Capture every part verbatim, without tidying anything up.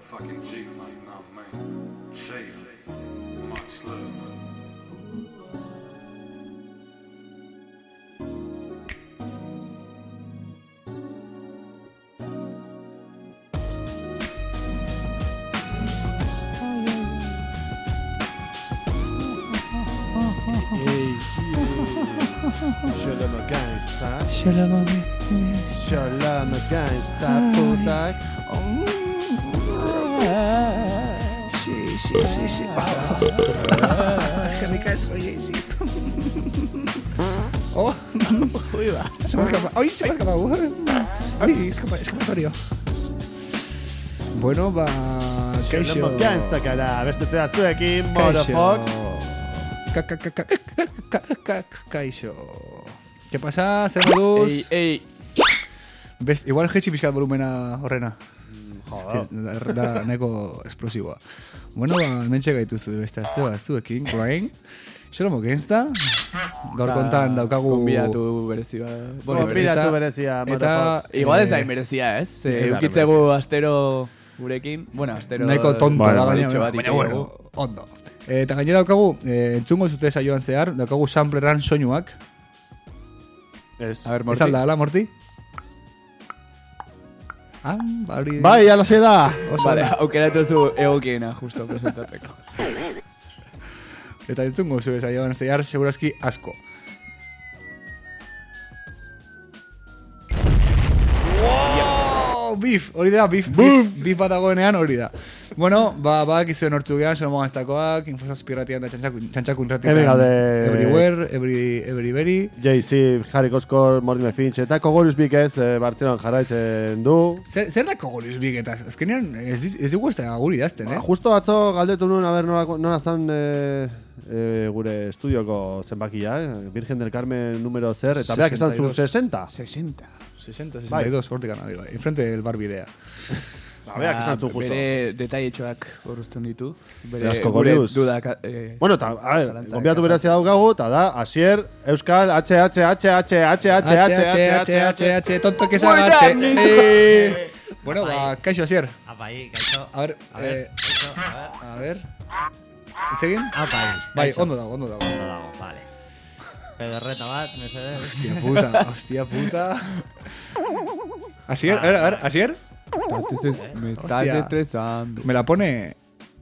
fucking G-Funk, nah, man. Shave, much love. Hey, Shalom gangsta. Shalom, Shalom gangsta, putak. Sí, sí, sí, sí. Eskerrik asko, Jayzi. Oh, uy, va. Se me ha escapado. Ay, se me ha escapado. Ay, escapa, escapatorio. Bueno, ba, kaixo. Shalom gangsta, kara. Beste zuekin, Morofox. Kaixo. ¿Qué pasa? Zer moduz? Ei, ei. Best, igual jetxi pixkat volumena horrena. Joder. Da, da neko esplosiboa. Bueno, ba, hementxe gaituzu beste azte bat zuekin, Grind. Shalom gangsta. Gaur kontan daukagu... Konbidatu berezi bat. Konbidatu berezia, Morofox. Igual ez da inmerezia, ez? Ez da Eukitzegu astero gurekin. Bueno, astero... Nahiko tonto Bueno, da, baina, ditxo bat baina, ikugu. bueno, ondo. Eh, eta gainera daukagu, eh, entzungo zute saioan zehar, daukagu sampleran soinuak. Ez. A ver, Ez Morti. alda, ala, Morti? Ah, hori... Bai, ala se da. Oso Vale, ona. aukeratu zu egokiena, justo, presentatzeko. Eta entzungo zute saioan zehar, segurazki asko. Wow, beef, hori da, beef, beef, beef bat dagoenean hori da. Bueno, ba, bak izuen hortzu gehan, Salomo Gaztakoak, Infosazpirratian da txantxakun ratitan. Hemen gaude. Everywhere, every, everybody. Jay-Z, Harry Koskor, Mortimer Finch, eta Kogoruz Bikez, eh, Bartzelonan jarraitzen du. Zer, zer da kogoruz bigetaz? Azkenean ez, diz- ez dugu ez da guri dazten, eh? Ba, justo atzo galdetu nuen, a ber, nola, nola zan eh, eh, gure estudioko zenbakia, eh? Virgen del Carmen número zer, eta beak esan zu sesenta y dos. sesenta. sesenta, sesenta y dos, hortik anabi, bai. Enfrente del bar bidea. Ba, beak esan zu justo. Bere detailetxoak horrezten ditu. Bere Asko gure goriuz. dudak... Eh, Bueno, eta, a ver, zalantzak gonbiatu azaltzen. berazia daukagu, eta da, Asier, Euskal, H, H, H, H, H, H, H, H, H, H, H, tonto que se agache. Eh. Bueno, ba, kaixo, Asier. Apai, gaixo. A ver, A ver, eh, gaixo, a ver. a ver. Itzegin? Apai, Bai, gaixo. ondo dago, ondo dago. Ondo dago, vale. Pederreta bat, mesedez. Hostia puta, hostia puta. Asier, a ver, a ver, Asier. Me estás Hostia. estresando. Me la pone...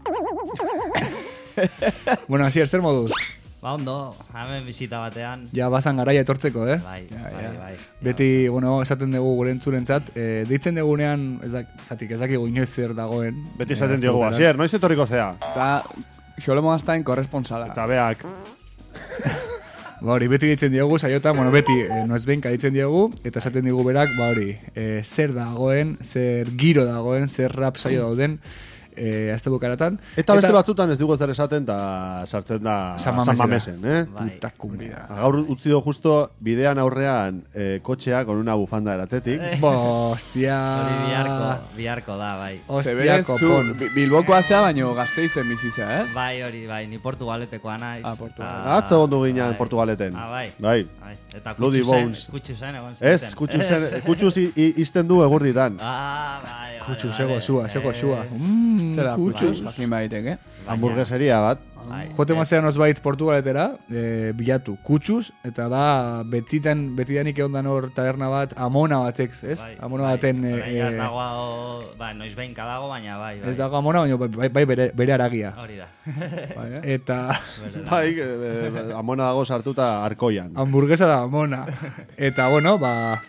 Bueno, Asier, zer moduz? Ba, ondo, hemen bizita batean. Ja, bazan garaia etortzeko, eh? Bai, Ja, bai, ja. bai. Beti, bueno, esaten dugu gure entzulentzat, eh, deitzen dugunean, ez dak, zatik, ez dakigu inoiz zer dagoen. Beti Eh, esaten diogu, asteburuan. Asier, noiz etorriko zea? Eta Xolomo Gaztain korresponsala. Eta beak, Ba hori, beti ditzen diogu, saiotan, bueno, beti, eh, noez benka ditzen diogu, eta esaten digu berak, ba hori, eh, zer dagoen, zer giro dagoen, zer rap saio dauden, eh, azte bukaratan. eta beste batzutan ez dugu zer esaten, eta sartzen da San San Mamesen. Mamesen, eh? Bai. Puta kumbia. Gaur utzi do justo bidean aurrean eh, kotxea con una bufanda eratetik. Bo, hostia. Hori biharko, biharko da, bai. Hostia, Zeberez, zu kopon. Bi- Bilbokoa zea, baino Gasteizen bizitza, ez? Bai, hori, bai, ni Portugaletekoa naiz. Ah, Portugal. eta- Atzo ondu ginen bai. Portugaleten. Ah, bai. Bai. Bai. Eta Bloody kutsu zen, Bones. kutsu zen egon Ez, zuten. kutsu zen, kutsu zi- i- izten du egurditan. Ah, bai, bai, Kutsu, bai, zego bai. zua, zego Eh, zua. Mmm, Zer da, kutsu. kutsu, jakin baiteke. baina- Hamburgueseria bat. Bai. Jote mazean osbait Portugaletera, e, bilatu, kutsuz, eta da betitan, betidanik egon dan hor taberna bat, amona batek, ez? Bai, Amona bai. baten... e, Orain ez dago, ba, noiz behinka dago, baina bai, bai. ez dago amona, baina bai, bai bere, bere aragia. Hori da. Bai, eh? Eta Bere da. Bai, eh, eh, amona dago sartuta arkoian. hamburguesa da amona. Eta bueno, ba...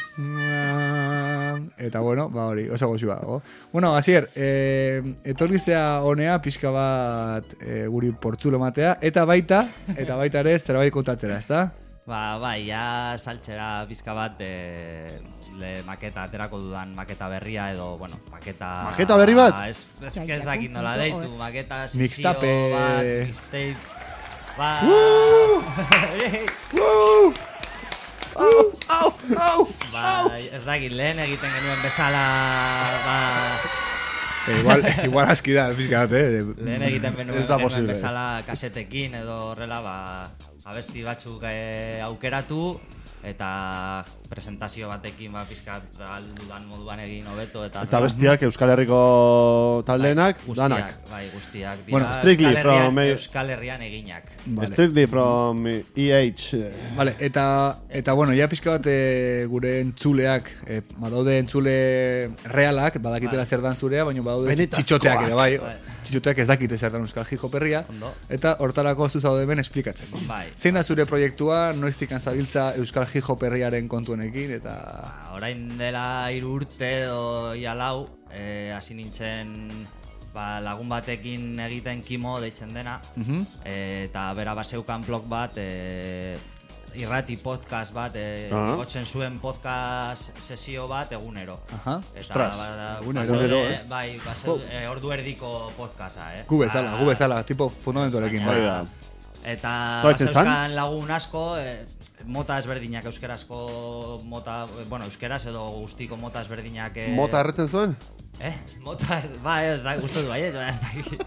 Eta bueno, ba hori, oso goxua dago. Bueno, Asier, eh, etorri zea honea pixka bat eh, guri portzulo matea, eta baita, eta baita ere zerbait kontatzera, ezta? Ba, bai, ja saltzera pizka bat de, le maketa, aterako dudan maketa berria edo, bueno, maketa... Maketa berri bat? Ez, ez, que ez dakit nola deitu, maketa sesio Mixtape. bat, mixtape... Ba... Ba, ez dakit, lehen egiten genuen bezala... Ba, Eh, igual, igual aski da, pixka bat, eh? lehen egiten genuen, Ez da genuen posible. bezala kasetekin edo horrela, ba, abesti batzuk eh, aukeratu, eta presentazio batekin ba pizkat aldudan moduan egin hobeto eta Eta bestiak Euskal Herriko taldeenak, bai, danak. guztiak, bai, guztiak dira. Bueno, strictly Euskal Herrian, from- Euskal Herrian eginak. Vale. Strictly from E H. Vale, eta, eta bueno, ja pizka bat e, gure entzuleak, e, badaude entzule realak, badakitela zer dan zurea, baina badaude Benetazkoak. txitxoteak ere, bai. Bai. Txitxoteak ez dakite zer dan Euskal Hip Hoperria, Ondo. eta hortarako zu zaude ben esplikatzen. Bai. Zein da zure proiektua, noiztik zabiltza Euskal Hip Hoperriaren kontuenekin, eta... Ba, orain dela hiru urte edo ia lau, eh, hasi nintzen ba, lagun batekin egiten kimo deitzen dena, Mhm. eh, eta bera baseukan blog bat, eh, irrati podcast bat, eh, Ah. igotzen zuen podcast sesio bat egunero. Aha. Eta Ostras, ba, egunero. baseude, Egunero, eh? bai, baseude, eh, ordu erdiko podcasta, eh. Gu bezala, Ah, gu bezala, tipo fundamentorekin, Hori bai. da. Eta Zoaitzen zan? bazeuzkan lagun asko, eh, mota ezberdinak euskarazko mota, eh, bueno, euskaraz edo guztiko mota ezberdinak... Eh, Mota erretzen zuen? Eh? Mota, ez, ba, ez da, guztu du, bai, ez, ez da.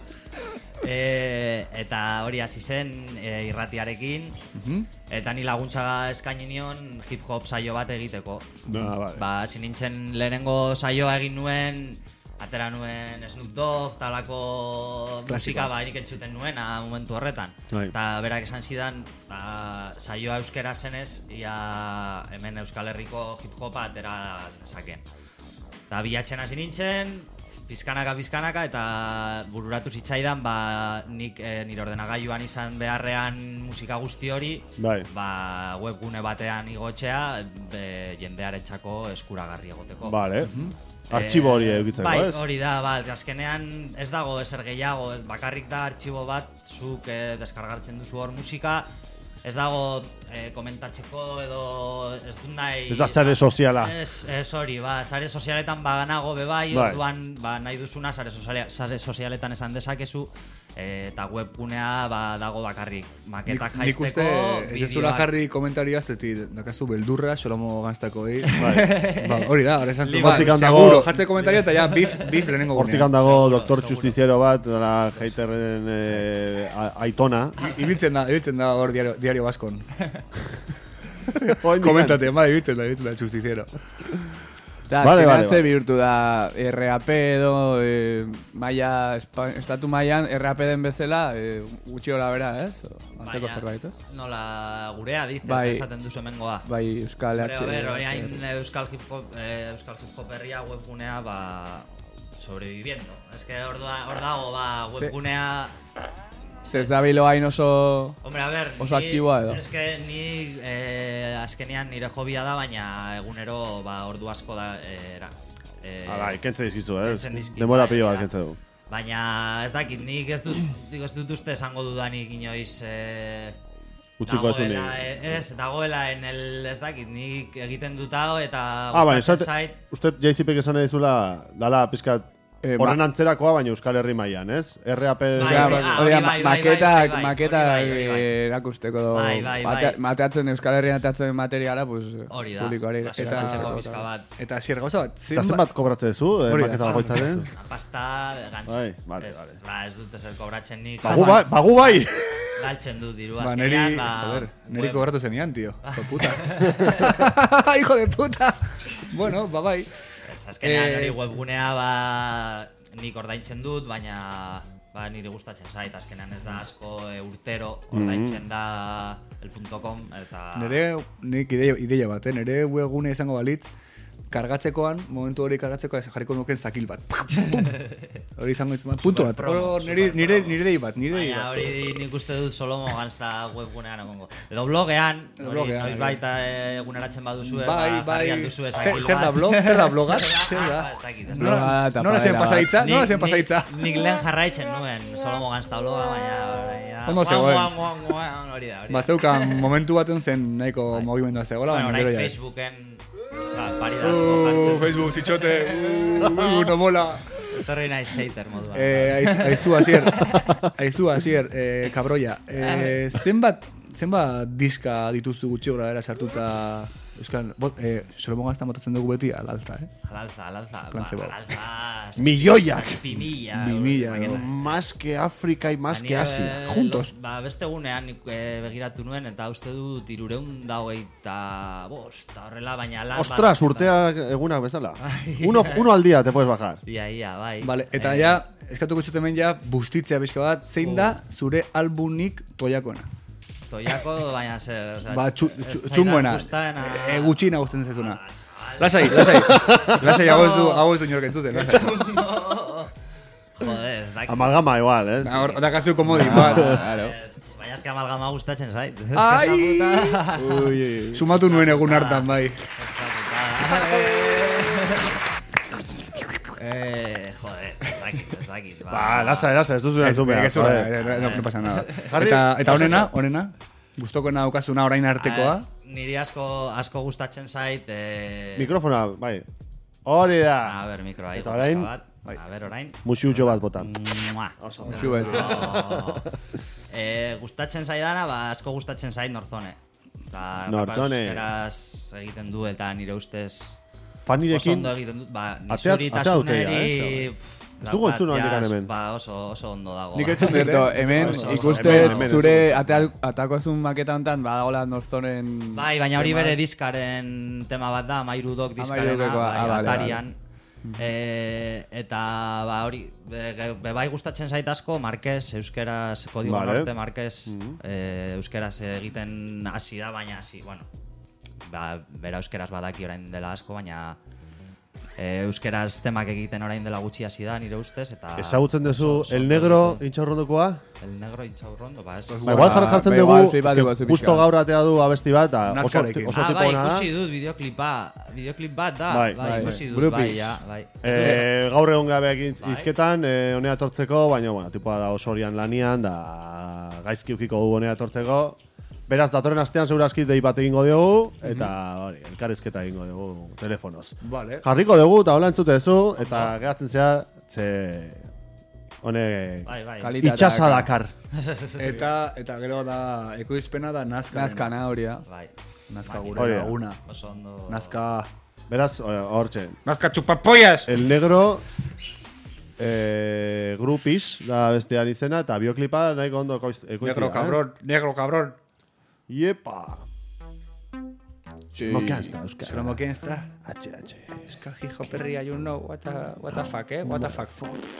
eh, eta hori hasi zen eh, irratiarekin, Mhm. eta ni laguntza eskaini nion hip hop saio bat egiteko. Ah, vale. Ba, hasi nintzen lehenengo saioa egin nuen, atera nuen Snoop Dogg, talako musika ba, nik entzuten nuena momentu horretan. Bai. Eta berak esan zidan, ba, saioa euskera zenez, ia hemen Euskal Herriko hip hopa atera dezaken. Eta bilatzen hasi nintzen, pizkanaka pizkanaka, eta bururatu zitzaidan, ba, nik e, nire ordenagailuan izan beharrean musika guzti hori, Bai. ba, webgune batean igotzea, be, jendearentzako eskuragarri egoteko. Vale. Artxibo hori Eh, edukitzeko, bai, ez? hori da, ba, azkenean ez dago ezer gehiago, ez, bakarrik da artxibo bat, zuk eh, deskargatzen duzu hor musika, ez dago eh, komentatzeko edo ez dut nahi... Ez da sare soziala. Ez, ez hori, ba, sare sozialetan baganago bebai, Bai. orduan ba, nahi duzuna sare, soziale, sare sozialetan esan dezakezu, eh, eta webgunea ba, dago bakarrik maketak Nik, nik uste jaisteko, ez ezula bideoak- jarri komentario aztetik dakazu beldurra, Xolomo Ganztakoi. Ba, hori da, hori esan zuen. Hortik Ba, handago- seguro, jartze komentario eta ja bif, bif lehenengo Hortik gunean. handago Seguro, doktor seguro. Justiziero bat, dela haterren eh, a- aitona. I- Ibiltzen da, ibiltzen da hor diario, diario baskon. Oraindik- Komentate, ma, ibiltzen da, ibiltzen da, justiziero. Eta Vale, azkenean vale, ze vale. bihurtu da R A P edo e, maia, espa, estatu mailan R A P den bezala e, gutxi gora bera, ez? O, Antzeko Baina, zerbait, ez? Nola gurea dit, Bai. esaten duzu hemengoa. Bai, Euskal Bere, H. ber, orain Euskal Hip Hop, eh, Euskal Hip Hop herria webgunea ba sobreviviendo. Es que hor da- hor dago ba Ze- webgunea. Zez da bilo hain oso... Hombre, a ver, Oso ni- aktiboa edo. Es que ni eh, azkenean nire hobia da, baina egunero ba ordu asko da eh, era. Eh, Hala, ikentze dizkizu, ez? kentzen dizkit, Denbora bai, pilo bat ja. kentze du. Baina ez dakit, nik ez dut, nik ez dut uste esango dudanik inoiz eh, Utziko esunik. dagoela, eh, ez, dagoela en el, ez dakit, nik egiten dut hau eta Ah, baina, gustatzen esate, zait. uste J-Zipek esan nahi dizula, dala pizkat Eh, horren ma- antzerakoa, baina Euskal Herri mailan, ez? R A P... Bai, Osea, bai, ba- ah, hori da, hori bai, bai, maketak, bai, bai, maketak hori bai, hori bai. eh, erakusteko edo Bai, bai, bai. mate- mateatzen Euskal Herrian atatzen materiala, pues Hori da, publikoari basuratzeko pizka bat. Eta zier gauza bat, Eta zenbat kobratzen duzu, eh, Hori da, maketa zenbat bakoitzaren? Pasta gantz. Bai, vale, ez, vale. Ba, ez dut ezer kobratzen nik. Bagu bai, bagu bai! Galtzen dut diru Ba, azkenean, neri, ba... joder, neri web- kobratu zenian, tío. Hijo de puta. Hijo de puta. Bueno, ba bai. Ez, azkenean Eh, hori webgunea ba nik ordaintzen dut, baina ba niri gustatzen zait, azkenean ez da asko e, urtero ordaintzen da el punto com eta Nere, nik ideia, ideia bat, eh? Nere webgune izango balitz, kargatzekoan, momentu hori kargatzekoa ez jarriko nuken zakil bat. Pum! Hori izango izan, punto bat. Superpromo, Hor, nire, nire, superpromo. nire dei bat, nire dei baina bat. hori nik uste dut Solomo Ganzta webgunean egongo. Edo blogean, Edo hori blogean, noiz bai. baita eguneratzen baduzu Bai, bai. duzu Zer- zer da blog? Zer da bloga? Zer da? Ez dakit, ez Nola, Bloga eta nola zen padera bat. pasaitza? Nola zen Nik- pasaitza? nik- Nik lehen jarraitzen nuen Solomo Ganzta bloga, baina... baina- Ondo zegoen. Guan, guan, guan, guan, hori da, hori da. Ba, zeukan momentu baten zen nahiko mugimendua zegoela, Bueno, baina gero orain ja. ez. Facebooken ba, pari asko Uh, jartzen. Facebook, zitxote, uh, no mola. Etorri naiz hater moduan. Eh, aiz- aizu hasier, aizu hasier, eh, kabroia. Eh, zenbat, zenbat diska dituzu gutxi gora era sartuta Euskal, bot, eh, Solomon Gaztan botatzen dugu beti alalza, eh? Alalza, alalza. Plantze ba, bau. alalza. Milloiak. Pimilla. Bimilla, no. Más que África y más que Asia. Juntos. Ba, beste gunean nik eh, begiratu nuen, eta uste du tirureun da hogeita bost, eta horrela, baina lan Ostras, urtea egunak bezala. Uno, uno al día te puedes bajar. Ia, ia, bai. Vale, eta Eh, ja, eskatuko zuten hemen ja, bustitzea pixka bat, zein da zure albunik toiakona? Toiako, baina zer, o sea, Ba, txu, ez txu, zaidan txungoena, gustaena. e, gutxina gusten zaizuna. Ah, chaval. Lasai, lasai, lasai, hau ez du, hau ez du inork entzuten, lasai. Joder, ez dakit. Amalgama igual, ¿eh? Hor, da kasu komodi, igual. Claro. Eh, Baina eski amalgama gustatzen zait. Ai! Ui, ui. Sumatu nuen egun hartan, bai. Eh, joder, ez dakit, ez dakit. Ba, lasa, lasa, ez duzu entzun behar. Ez, ez, joder. ez, no, no pasa nada. Jarri- Eta, eta honena, honena, gustokona daukazuna orain artekoa. A, niri asko asko gustatzen zait. Eh, Mikrofona, bai. Hori da. A ber, mikroa. Eta orain, Bat. A ber, orain. Muxiutxo bat botan. Mua. Musu bet. Oh. Eh, gustatzen zaidana, ba, asko gustatzen zait Norzone. Ta, Norzone. Euskeraz egiten du eta nire ustez oso Fanirekin, ondo egiten dut. Ba, Atea- atea dute ja, nizuritasuneri... ez? Ez dugu entzun handik hemen. Ba, oso, oso ondo dago. Nik entzun dut, Zerto, eh? hemen Oso, oso, ikuste hemen, hemen, zure hemen. atea- atakozun maketa honetan badagola Norzonen... Bai, baina hori tema. bere diskaren tema bat da, Amairu Dok diskarena, Amairukoa, bai, ah, bale, Atarian. Eh, eta ba hori be, be bai gustatzen zait asko Marquez euskeraz Kodigo Vale. Norte Marquez eh, euskeraz egiten hasi da, baina hasi, bueno, ba, bera euskeraz badaki orain dela asko, baina eh, euskeraz temak egiten orain dela gutxi hasi da nire ustez, eta ezagutzen duzu oso- oso el negro ondo. intxaurrondokoa? El negro intxaurrondo, ba, ez. Ba, igual jar- jartzen ba, dugu, igual flipatuko eske zu justo pixka. gaur atea du abesti bat, eta oso, Nazkarekin. oso Ah, tipo bai, ona da. ikusi dut bideoklipa, bideoklip bat da, Bai. bai, Bai. ikusi dut, Blue bai, Pills. ja, bai. Eh, gaur egon gabeak iz- Bai. izketan, eh, honea etortzeko, baina, bueno, tipoa da oso horian lanian, da gaizki ukiko du honea etortzeko. Beraz, datorren astean segurazki dei bat egingo diogu, eta hori, elkarrizketa egingo dugu telefonoz. Vale. Jarriko dugu, eta hola entzutezu, eta geratzen zea, ze... Honek... Bai, bai. Kalitatea Itxasa dakar. dakar. Eta, eta gero da, ekoizpena da nazka. Nazkana hori da. Bai. Nazka Hori gure da. laguna. Oso ondo. Nazka... Beraz, hortxe. Nazka chupapollas! El negro... Eh, grupis da bestean izena, eta bioklipa nahiko ondo ekoiz, ekoizia. Negro cabrón, negro cabrón. Eh? Iepa! Sí. Mokeanzta, euskara. Solo quién está. H, H. Eska hijo perria, you know, what the, what the fuck, eh? What the fuck.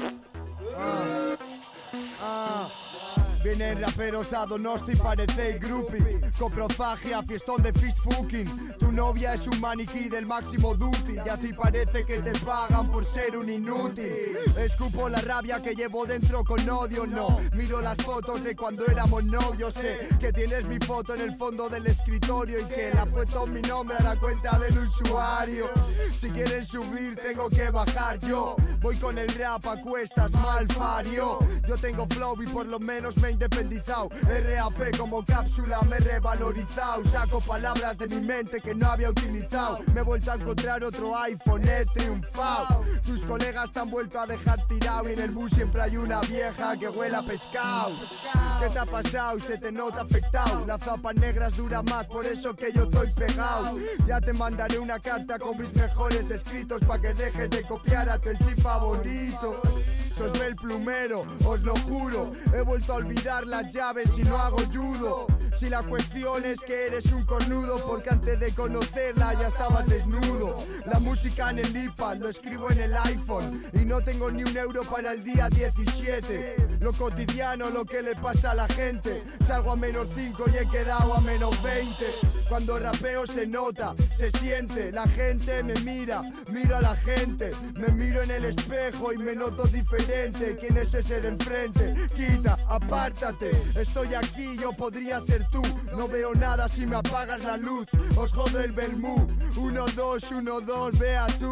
Vienen raperos a Donosti, parece groupie. Coprofagia, fiestón de fist fucking. Tu novia es un maniquí del máximo duty. Y a ti parece que te pagan por ser un inútil. Escupo la rabia que llevo dentro con odio, no. Miro las fotos de cuando éramos novios. Sé que tienes mi foto en el fondo del escritorio y que le ha puesto mi nombre a la cuenta del usuario. Si quieren subir, tengo que bajar yo. Voy con el rap a cuestas, mal fario. Yo tengo flow y por lo menos me he independizado. R A P como cápsula me he revalorizado. Saco palabras de mi mente que no había utilizado. Me he vuelto a encontrar otro iPhone, he triunfado. Tus colegas te han vuelto a dejar tirado. Y en el bus siempre hay una vieja que huele a pescado. ¿Qué te ha pasado? Se te nota afectado. Las zapas negras duran más, por eso que yo estoy pegado. Ya te mandaré una carta con mis mejores escritos pa' que dejes de copiar a tu el sí favorito. Sos el plumero, os lo juro. He vuelto a olvidar las llaves y no hago judo. Si la cuestión es que eres un cornudo, porque antes de conocerla ya estabas desnudo. La música en el iPad, lo escribo en el iPhone. Y no tengo ni un euro para el día diecisiete. Lo cotidiano, lo que le pasa a la gente. Salgo a menos cinco y he quedado a menos veinte. Cuando rapeo se nota, se siente. La gente me mira, miro a la gente. Me miro en el espejo y me noto diferente. ¿Quién es ese de enfrente? Quita, apártate. Estoy aquí, yo podría ser tú. No veo nada si me apagas la luz. Os jodo el vermú. Uno, dos, uno, dos, vea tú.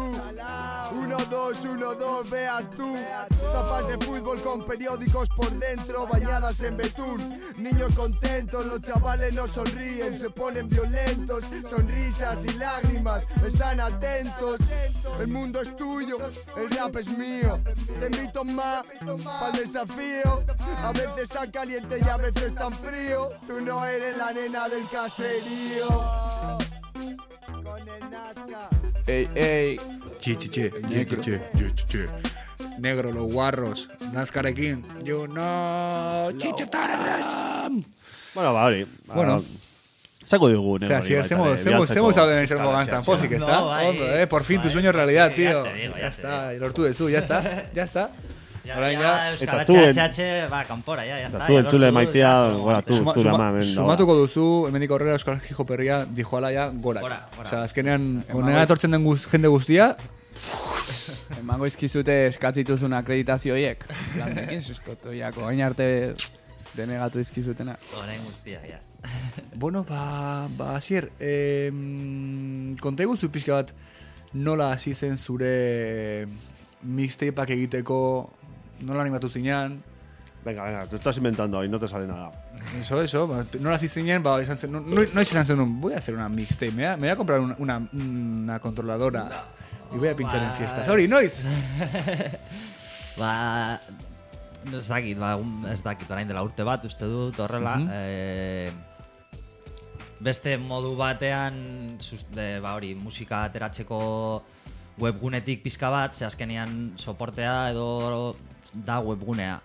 Uno, dos, uno, dos, vea tú. Zapas de fútbol con periódicos por dentro, bañadas en betún. Niños contentos, los chavales no sonríen, se ponen violentos. Sonrisas y lágrimas, están atentos. El mundo es tuyo, el rap es mío. Te invito más para el desafío. A veces tan caliente y a veces tan frío. Tú no eres la nena del caserío. Ey, ey. Che, che, che, che, che, che, che, che. Negro, los guarros, nazkarekin. You know, chichotarras. Bueno, ba, hori. Ba, Bueno. Zako digu, O sea, si hacemos, hemos, hemos usado en el Sermo Ganstan Pozik, ¿está? No, bai. Ondo, eh, por fin tu sueño es realidad, Sí, ya tío. te digo, ya Ya te está, digo. lortu dezu, ya está, ya está. Ja, Orain ja, ja, Euskal eta zuen- H H, ba, kanpora, ja, ja Eta está. zu ja entzule lortu, maitea, ja, zo, gora, tu, Suma, zure suma, ama hemen dago. sumatuko duzu, hemendik aurrera Euskal Hijo Perria dijoala ja gora. Gora, gora. Osea, azkenean, honera etortzen den guz, jende guztia, Emango izkizute eskatzituzun akreditazio horiek. Landekin, sustotoiako, hain arte denegatu izkizutena. Orain guztia, ja. bueno, ba, ba, Asier, eh, konta iguzu pixka bat nola hasi zen zure mixtapeak egiteko, nola animatu zinean, Venga, venga, te estás inventando ahí, no te sale nada. eso, eso, ba, nola hasi zinen, ba, izan zen, no, no, no izan zen un, voy a hacer una mixtape, me voy a, me voy a comprar una, una, una controladora y voy a pinchar en fiestas. Hori, noiz? Ba, ez dakit, ba, un- ez dakit, orain dela urte bat, uste dut, horrela. Mhm. eh, beste modu batean, sus- de, ba, hori, musika ateratzeko webgunetik pizka bat, ze azkenean soportea edo da webgunea.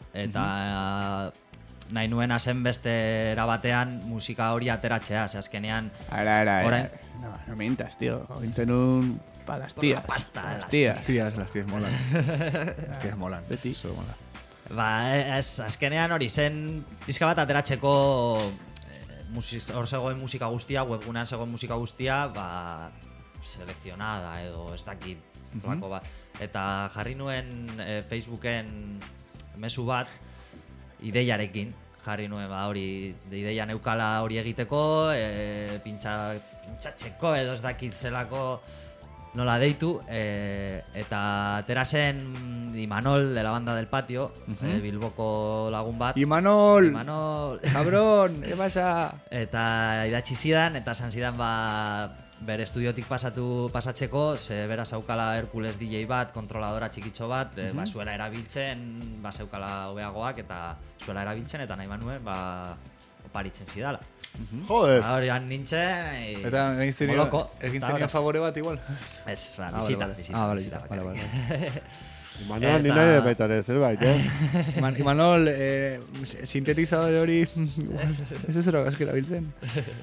Eta nahi nuena zen beste era batean musika hori ateratzea, ze azkenean Ara, ara, Orain- ara. No, no mintas, tío. Ointzen un... Pa las tías. la pasta, Las las tías. Las tías, las tías molan. Las tías molan. Beti. Eso mola. Ba, ez, azkenean hori zen pizka bat ateratzeko eh, musi- hor zegoen musika guztia, webgunean zegoen musika guztia, ba, selekzionada edo ez dakit flako bat. Eta jarri nuen eh, Facebooken mezu bat ideiarekin, jarri nuen ba hori de ideia neukala hori egiteko, e, pintxa, pintxatzeko edo ez dakit zelako nola deitu, e, eta atera zen Imanol de la banda del patio, e, Bilboko lagun bat. Imanol, Imanol. cabrón, ¿qué pasa? Eta idatzi zidan, eta esan zidan ba bere estudiotik pasatu pasatzeko, ze bera zaukala Hercules D J bat, kontroladora txikitxo bat, e, ba, zuela erabiltzen, ba zeukala hobeagoak, eta zuela erabiltzen, eta nahi manuen, ba oparitzen zidala. Joder. Ba, hori han nintzen, e, Eta egin zenio, moloko. egin Eta zenio horaz. favore bat igual. Ez, ba, Ah, bizita, vale, vale. bizita. Ah, vale, bizita vale, bakarrik. vale. Imanol, ni Eta- nahi baita ere zerbait, eh? Iman, Imanol, eh, sintetizadore hori, igual, ez ez zora gaskera biltzen.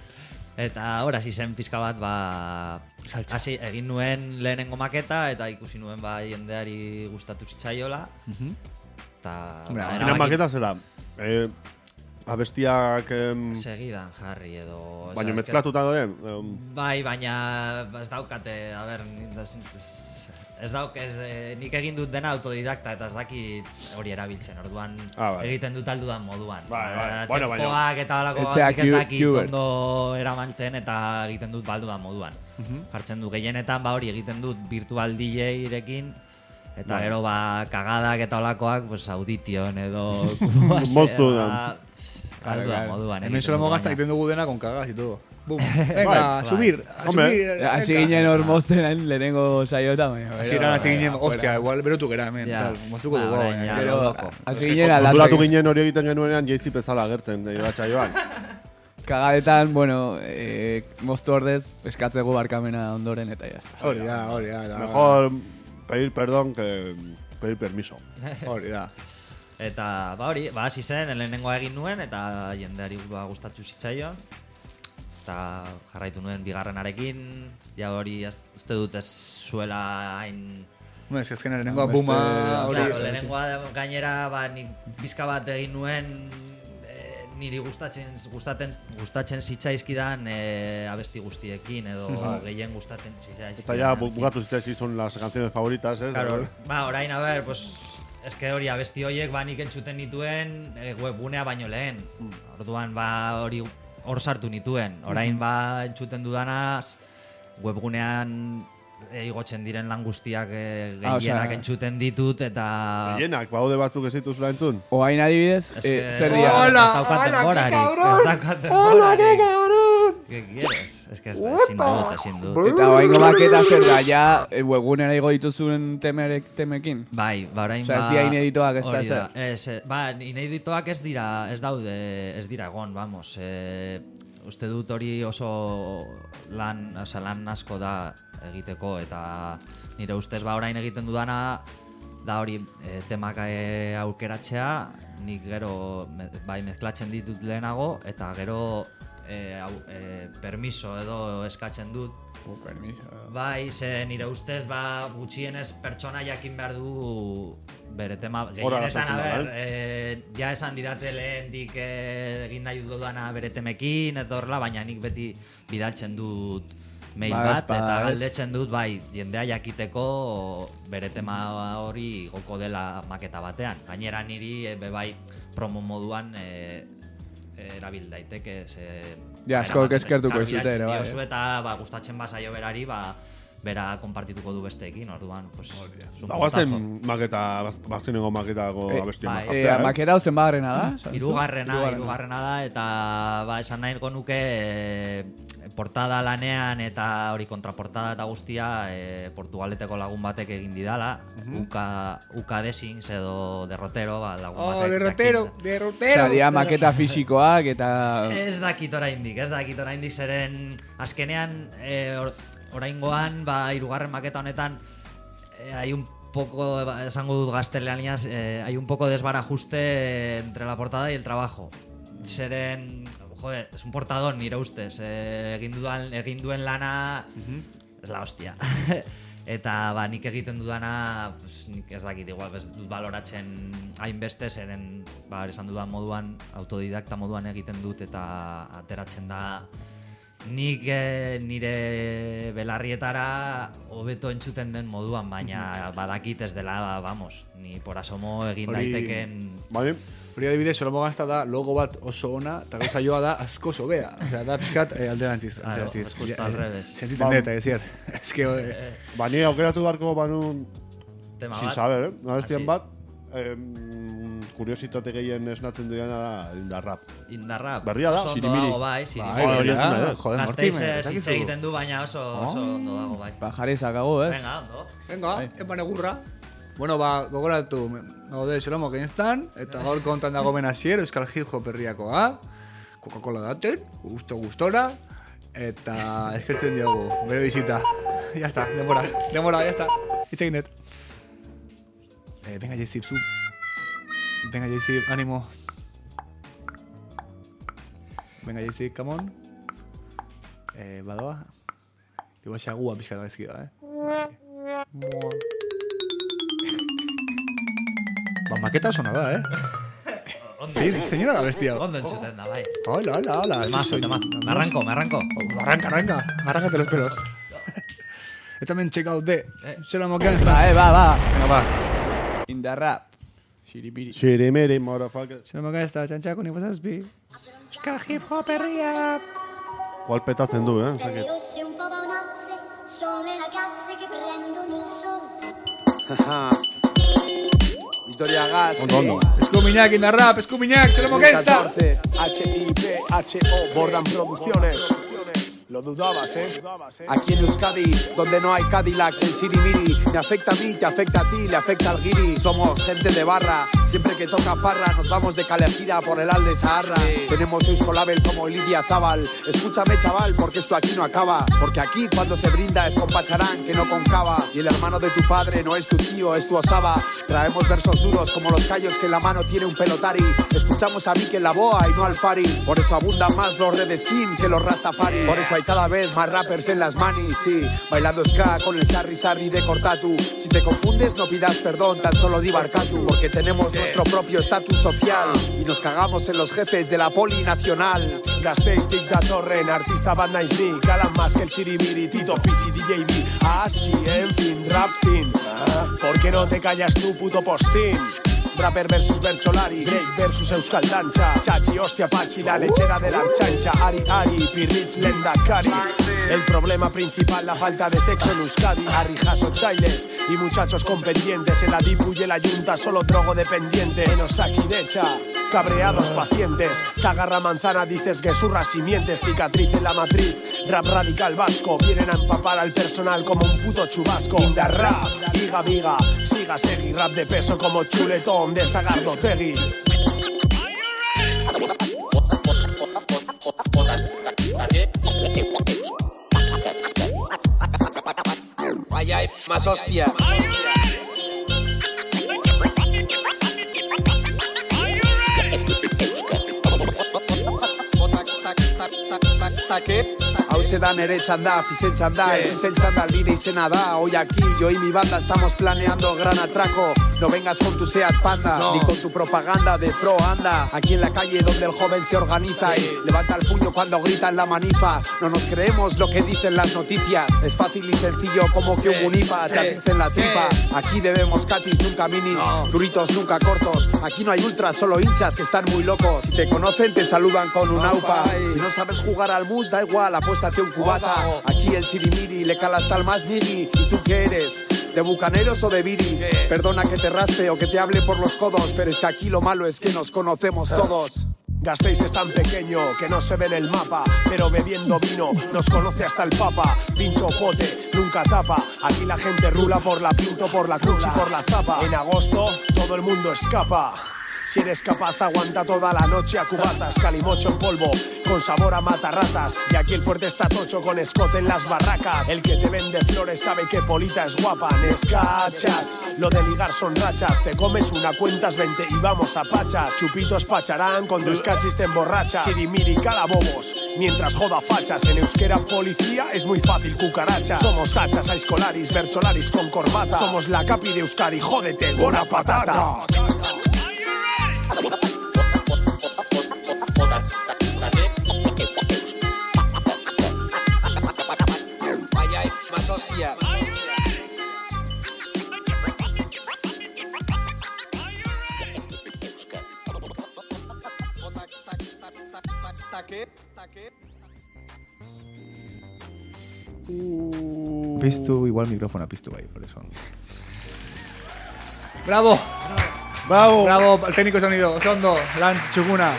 Eta hor hasi zen pizka bat, ba, Saltza. hasi egin nuen lehenengo maketa, eta ikusi nuen ba jendeari gustatu zitzaiola. Eta Hombre, ba, Azkenean erabaki- maketa zera. Eh, abestiak... Em, segidan jarri edo... baina osea, mezklatuta dauden. Em, Bai, baina ez daukate, a ber, ez, ez dauk, ez, eh, nik egin dut dena autodidakta eta ez dakit hori erabiltzen, orduan Ah, bai. egiten dut aldudan moduan. Bai, bai. Eh, Bueno, baina- tempoak eta halakoak Etzea nik ez Q- dakit Qbert. ondo eramantzen eta egiten dut baldudan moduan. Jartzen du gehienetan, ba hori egiten dut virtual D J-rekin, eta Bai. gero ba kagadak eta holakoak, pues Audition edo Moztu da. Aldudan claro. moduan. Hemen egiten solo dut, gasta baina- egiten dugu dena con cagas y todo. Bum. Venga, a Bai. subir, a Hombre. subir. Hasi venga. ginen hor mozten lehenengo saioetan, baina. Hasi eran, hasi ginen, hostia, igual berotu gera hemen, Ja. tal, moztuko Ba, dugu. orain, baina ja, gero- lo loko. Hasi ginen aldatzen. Kontulatu ginen hori egiten genuenean jaizi bezala agertzen, nahi batxaioan. Kagadetan, bueno, eh, moztu ordez, eskatzegu barkamena ondoren eta jazta. Hori da, hori da. da. Mejor pedir perdón que pedir permiso. Hori da. Eta ba hori, ba hasi zen lehenengoa egin nuen eta jendeari ba gustatu zitzaion. Eta jarraitu nuen bigarrenarekin, ja hori ez- uste dut ez zuela hain... Hombre, es que azkenean lehenengoa Beste- buma hori. Claro, lehenengoa gainera ba nik pizka bat egin nuen eh, niri gustatzen gustatzen gustatzen zitzaizkidan eh, abesti guztiekin edo gehien gustatzen zitzaizkidan. Eta ya bu- bugatu zitzaiz son las canciones favoritas, ¿eh? Claro, ba, orain, a ver, pues, eske hori abesti horiek ba nik entzuten nituen eh, webgunea baino lehen. Orduan ba hori hor sartu nituen. Orain ba entzuten dudanaz webgunean eh, igotzen diren lan guztiak eh, Ah, gehienak osea- entzuten ditut eta Gehienak, baude batzuk ez dituzula entzun. Oain adibidez, Es eh, que- zer dira? Hola, ez daukat denborarik, ez daukat denborarik. ¿Qué quieres? Es que ez da, ezin dut, ezin dut. Eta oaingo maketa zer da, ja eh, webgunera igo dituzuen temerek, temekin. Bai, ba orain Osea, ez ba... dira ineditoak, ez da hori ezer. Ez, eh, ba, ineditoak ez dira, ez daude, ez dira egon, vamos. Eh, uste dut hori oso lan, oza, lan asko da egiteko, eta nire ustez ba orain egiten dudana da hori e, temak e, aukeratzea, nik gero me, bai mezklatzen ditut lehenago, eta gero e, au, e, permiso edo eskatzen dut. Oh, permiso. Bai, ze nire ustez ba gutxienez pertsona jakin behar du bere tema Hora gehienetan, gazotzen a da, ber, e, ja esan didate lehendik e, egin nahi dudana bere temekin, eta horrela, baina nik beti bidaltzen dut mail Ba, bat, ez, ba, eta ez. galdetzen dut, bai, jendea jakiteko bere tema hori goko dela maketa batean. Gainera niri, e, be bai, promo moduan e, erabil daiteke, ze... Ja, askok eskertuko Karbilatzen izute ere, bai, diozu eh. eta ba, gustatzen bazaio berari, ba, bera konpartituko du besteekin, orduan, pues... es un Dagoazen puntazo. maketa, bazenengo maketako Eh, abestia bai. más Eh, jartzea, eh? maketa hau zenbagarrena da? Hirugarrena, hirugarrena da, eta ba, esan nahiko nuke e, portada lanean eta hori kontraportada eta guztia e, Portugaleteko lagun batek egin didala, Uka, Uka Desings edo Derrotero, ba, lagun Oh, batek. derrotero, jakin- derrotero. Osea, dia maketa fisikoak eta... Ez dakit oraindik, ez dakit oraindik zeren azkenean e, or, oraingoan, ba, hirugarren maketa honetan e, hay un poco, ba, esango dut gaztelaniaz, eh, hay un poco desbarajuste entre la portada y el trabajo. Zeren, joder, es un portador nire ustez, eh, egin, dudan, egin duen lana es la hostia. Eta ba, nik egiten dudana, pues, nik ez dakit, igual ez dut baloratzen hainbeste, zeren, ba, esan dudan moduan, autodidakta moduan egiten dut, eta ateratzen da nik e, nire belarrietara hobeto entzuten den moduan, baina badakit ez dela, vamos, ni por asomo egin Hori- daiteken... Bai, Hori adibidez, Solomo Gazta da logo bat oso ona, eta gauza joa da asko hobea. Osea, da pizkat eh, alderantziz. Claro, alderantziz. es justo Ja, al eh, revés. Sentitzen Ba- dut, egizier. Ez que... eh, ba, ni aukeratu beharko banun, Tema sin bat. saber, eh? Abestian Ah, bat, eh, kuriositate gehien esnatzen duena da indarrap. Indarra, Berria da, oso ondo sirimiri. dago, bai, Bai, sirimiri. hori hori esan nahi da. dut. Joder, Mortimer, Gasteizez ez hitz dakizu. egiten du, baina oso, oso ondo dago, bai. Ba, jarri zakago, ez? Venga, ondo. Venga, epan egurra. Bueno, ba, gogoratu, gaude Solomo genestan, eta gaur kontan dago Benazier, Euskal Hip Hop herriakoa, Coca-Cola daten, gusto gustora, eta eskertzen diogu, bere bizita. Ya está, demora, demora, ya está. Hitz egin dut. Eh, venga, Jezip, zu. Venga, Jezip, ánimo. Venga, Jezip, come on. Eh, badoa. Igual xagua pixka gaizkida, eh? Ba, maketa oso da, eh? Ondo, Sí, señora la bestia. ondo entzuten da, bai. Hola, hola, hola. sí Temazo, soy- temazo. Me arranco, me arranco. Oh, arranca, arranca. Arráncate los pelos. Eta hemen check out de. Eh. Solomo Gangsta. Ba, eh, ba, ba. Venga, ba. Indarra. Shiripiri. Shirimiri, motherfucker. Solomo Gangsta, txantxako nik bazazpi. Euskal Hip Hop herria. Kual petatzen du, eh? Delle Zakit. rosse un po' bonazze, sono le ragazze che prendono il sole. Vitoria Gas. Ondo, ondo. Eskuminak, indarrap, eskuminak, Solomo Gangsta. catorce, H I P H O, Bordan Producciones. Lo dudabas, ¿eh? Aquí en Euskadi, donde no hay Cadillacs, el sirimiri me afecta a mí, te afecta a ti, le afecta al guiri. Somos gente de barra, siempre que toca farra nos vamos de Calejira por el Alde Saharra. Tenemos Euskolabel como Lidia Zabal. Escúchame, chaval, porque esto aquí no acaba. Porque aquí cuando se brinda es con pacharán, que no con cava. Y el hermano de tu padre no es tu tío, es tu osaba. Traemos versos duros como los callos que en la mano tiene un pelotari. Escuchamos a Mikel la boa y no al Fari. Por eso abundan más los red skin que los rastafari. Por eso hay cada vez más rappers en las manis, sí. Bailando ska con el sarri sarri de Cortatu. Si te confundes no pidas perdón, tan solo di barcatu. Porque tenemos nuestro propio estatus social y nos cagamos en los jefes de la poli nacional. Gasteiztik datorren artista bat naiz ni. Galan más que el sirimiri, Tito Fisi, D J B. Así, en fin, rap fin. Ah, ¿por qué no te callas tú, puto postín? Rapper versus Bercholari, Drake versus Euskal Dancha. Chachi, hostia, Pachi, la lechera de la archancha. Ari, Ari, Pirritz, Lendakari. El problema principal, la falta de sexo en Euskadi. Ari, Jaso, Chailes y muchachos con pendientes. En la Dipu y en la Junta solo drogodependientes. En Osakidecha, cabreados pacientes. Sagarra manzana, dices que surras y mientes. Cicatriz en la matriz, rap radical vasco. Vienen a empapar al personal como un puto chubasco. Indarrap, Iga Viga, siga segui. Rap de peso como chuletón de Sagardotegui. hostia. Hauxe da nere txanda, fizen txanda, fizen txanda nire izena da. Hoy aquí, yo y mi banda estamos planeando gran atraco. No vengas con tu Seat Panda, no. Ni con tu propaganda de pro anda. Aquí en la calle donde el joven se organiza y levanta el puño cuando grita en la manifa. No nos creemos lo que dicen las noticias. Es fácil y sencillo como que un munipa te aticen la tripa. Aquí bebemos cachis, nunca minis, no. Duritos nunca cortos. Aquí no hay ultras, solo hinchas que están muy locos. Si te conocen te saludan con un aupa. Si no sabes jugar al mus, da igual, apuéstate un cubata. Aquí el sirimiri le cala hasta el más nigui. ¿Y tú qué eres? ¿De bucaneros o de viris? Perdona que te raspe o que te hable por los codos, pero es que aquí lo malo es que nos conocemos todos. Gasteiz es tan pequeño que no se ve en el mapa, pero bebiendo vino nos conoce hasta el papa. Pincho pote, nunca tapa. Aquí la gente rula por la Pinto, por la Cuchi, por la Zapa. En agosto todo el mundo escapa. Si eres capaz, aguanta toda la noche a cubatas. Calimocho en polvo, con sabor a matarratas. Y aquí el fuerte está tocho con escote en las barracas. El que te vende flores sabe que Polita es guapa. Nescachas, lo de ligar son rachas. Te comes una, cuentas veinte y vamos a pachas. Chupitos pacharán, con tres cachis te emborrachas. Sirimiri calabobos, mientras joda fachas. En euskera policía es muy fácil cucarachas. Somos hachas, aiscolaris, bercholaris con corbata. Somos la capi de Euskadi, jódete, buena patata. Más hostia. Piztu, igual micrófono piztu bai, por eso. ¡Bravo! ¡Bravo! ¡Bravo! El técnico de sonido, oso ondo, lan txukuna.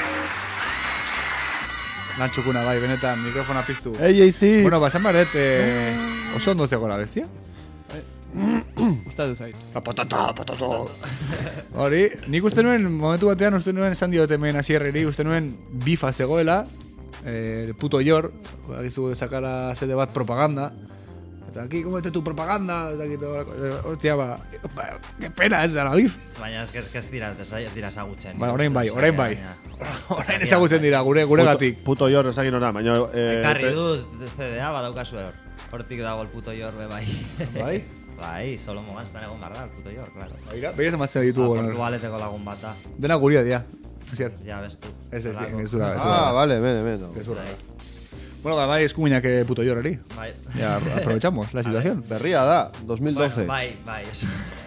Lan txukuna, bai, benetan, mikrofona piztu. Ei, ei, zi! Bueno, basan baret, eh, oso ondo zegoela, bestia? Gustatu zait. La patata, patata. Hori, nik uste nuen, momentu batean, uste nuen esan diot hemen asierreri, uste nuen bifa zegoela, eh, el puto Yor, agizu sakala zede bat propaganda. Eta aquí, ¿cómo es tu propaganda? Eta aquí, hostia, ba, qué pena ez da la bif. Baina ez ez dira, ez dira ezagutzen. Ba, orain bai, orain bai. Orain ezagutzen dira, gure gure gatik. Puto Yor esakin ona, baina... Ekarri dut C D A badaukazu hor. Hortik dago el puto Yor, be bai. Bai? Bai, solo mogantztan egon barra, el puto Yor, claro. Baira, behiz emazten ditu. Portugaleteko lagun bata. Dena guria, dia. Ja, bestu. Ez, ez, ez dura. Ah, vale, bene, bene. Ez dura. Bueno, bai, eskuminak puto Yorreri. Bai. Ya, aprovechamos la situación. Berria da, dos mil doce. Bueno, bai, bai, eso.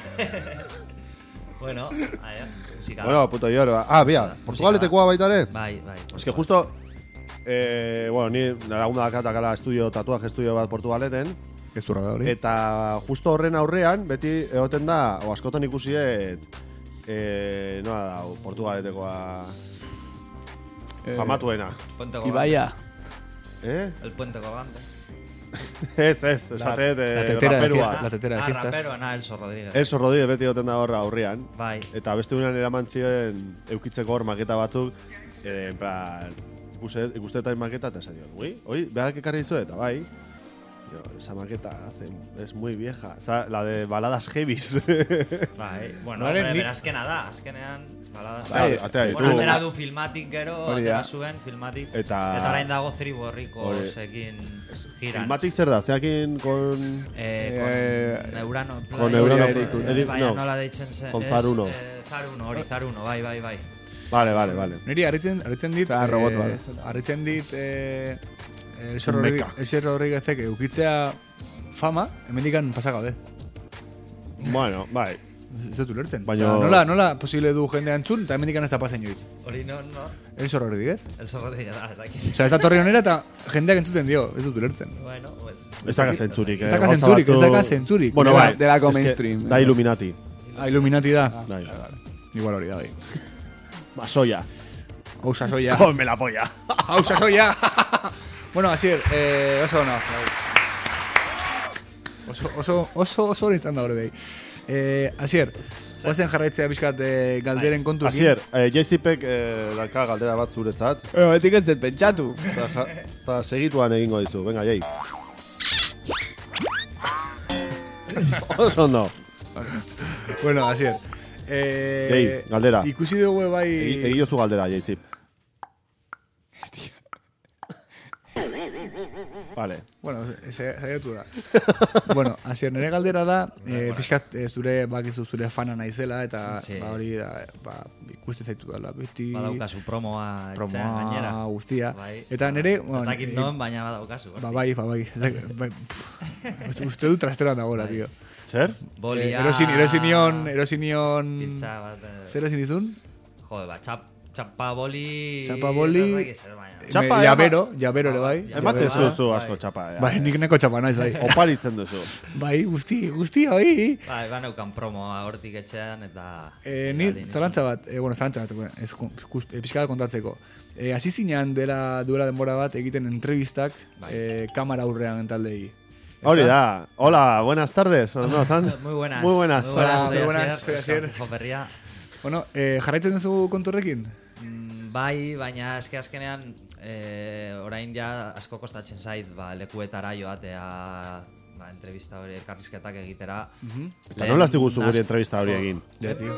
Bueno, aia, musika. Bueno, puto Yor. Ah, bia, Portugaletekoa baita ere? Bai, bai. Es que justo... Eh, bueno, ni lagun dakatakala estudio, tatuaje estudio bat Portugaleten. Ez durra da hori. Eta justo horren aurrean, beti egoten da, o askotan ikusiet, eh, nola da, Portugaletekoa... Famatuena. Ibaia. ¿Eh? El puente colgante. Ez, ez, esatet la tetera de raperua. fiesta, la tetera de Ah, fiestas. rapero, na, Elso Rodríguez. Elso Rodríguez beti egoten da horra aurrian. Bai. Eta beste unean eraman ziren eukitzeko hor maketa batzuk, eh, en plan, ikustetan maketa, eta esan dion, ui, oi, beharrak ekarri dizu, eta bai. Yo, esa maqueta hace, es muy vieja. O sea, la de baladas heavies. Bai, bueno, Vale, hombre, nik- berazkena da, azkenean baladas. Bai, atea ditu. Bueno, atera du filmatik gero, Hori da. atera zuen filmatik. Eta- Eta orain dago triborriko Hori. sekin giran. Filmatik zer da, zeakin con... Eh, Eh, con Neurano. Con Neurano, Eric, Eric, Baina no. nola deitzen zen. Con es, Zaruno. eh, Zaruno, hori, Zaruno, bai, bai, bai. Vale, vale, vale. Niri harritzen, harritzen dit, Zara, robot eh, bat. harritzen dit, eh, Elso Un Rodríguez, meca. Elso Rodríguezek eukitzea fama, hemendikan pasa gaude. Bueno, bai. Ez dut ulertzen. Baina- Osea, nola, nola posible du jendea entzun, eta hemendikan ez da pasen joiz. Hori no, no. Elso Rodríguez. Elso Rodríguez da, ez dakit. Osea, ez da torri onera eta jendeak entzuten dio, ez dut ulertzen. Bueno, pues... Ez daka zentzurik, eh. Ez daka gauza zentzurik, ez batzu- daka zentzurik. Bueno, Dela- bai. delako es que mainstream. Da Illuminati. Ah, Illuminati da. Bai. Igual hori da, bai. Basoia. Hau sasoia. Come la polla. Hau sasoia. Bueno, Asier, eh, oso ona. Oso, oso, oso, oso hori izan da hori behi. Eh, Asier, oazen jarraitzea bizkat eh, galderen kontu. Asier, eh, Jezipek eh, daka galdera bat zuretzat. Bueno, betik ez dut pentsatu. Eta ja- eta segituan egingo dizu. Venga, Jei. Oso ondo. Bueno, Asier. Eh, Jei, galdera. Ikusi dugu bai... Egi- Egiozu galdera, Jeizip. Vale. Bueno, saiatu da. Bueno, Asier, nire galdera da, eh, pixkat eh, zure, bakizu zure fana naizela, eta Sí. ba, hori da, ba, ikuste zaitu dela, beti... Badaukazu promoa, etxean promoa gainera. guztia. Bai. Eta nire... Ez dakit non, baina badaukazu. Ba, bai, ba, bai. bai pff, uste du trasteroan dagoela, Bai. tio. Zer? Bolia... Eh, erosin, erosin nion, erosin nion... Pizza bat... eh, Zer erosin izun? Jode, ba, txap, txapa boli... Txapa boli- ez dakit zer, baina. Txapa, Me- Llavero, llavero ere bai. Emate Llavero. zu zu asko txapa. eh. Bai, nik neko txapa naiz, bai. Oparitzen duzu. Bai, guzti, guzti, hoi. Bai, baneukan promoa hortik etxean, eta... Eh, ni zalantza bat, eh, bueno, zalantza bat, bueno, ez, kus- eh, pixka bat kontatzeko. Eh, hasi zinean dela duela denbora bat egiten entrevistak eh, kamara aurrean taldei. Hori da. Hola, buenas tardes. ¿No, Zan? Muy buenas. Muy buenas. Muy buenas, Hola, soy muy buenas, Asier, soy Asier. Euskal Berria. Bueno, eh, jarraitzen duzu konturrekin? Mm, Bai, baina eske azkenean eh, orain ja asko kostatzen zait, ba, lekuetara joatea, ba, entrevista hori, elkarrizketak egitera. Eta nola esti guzu guri entrevista hori egin? Ja, tio.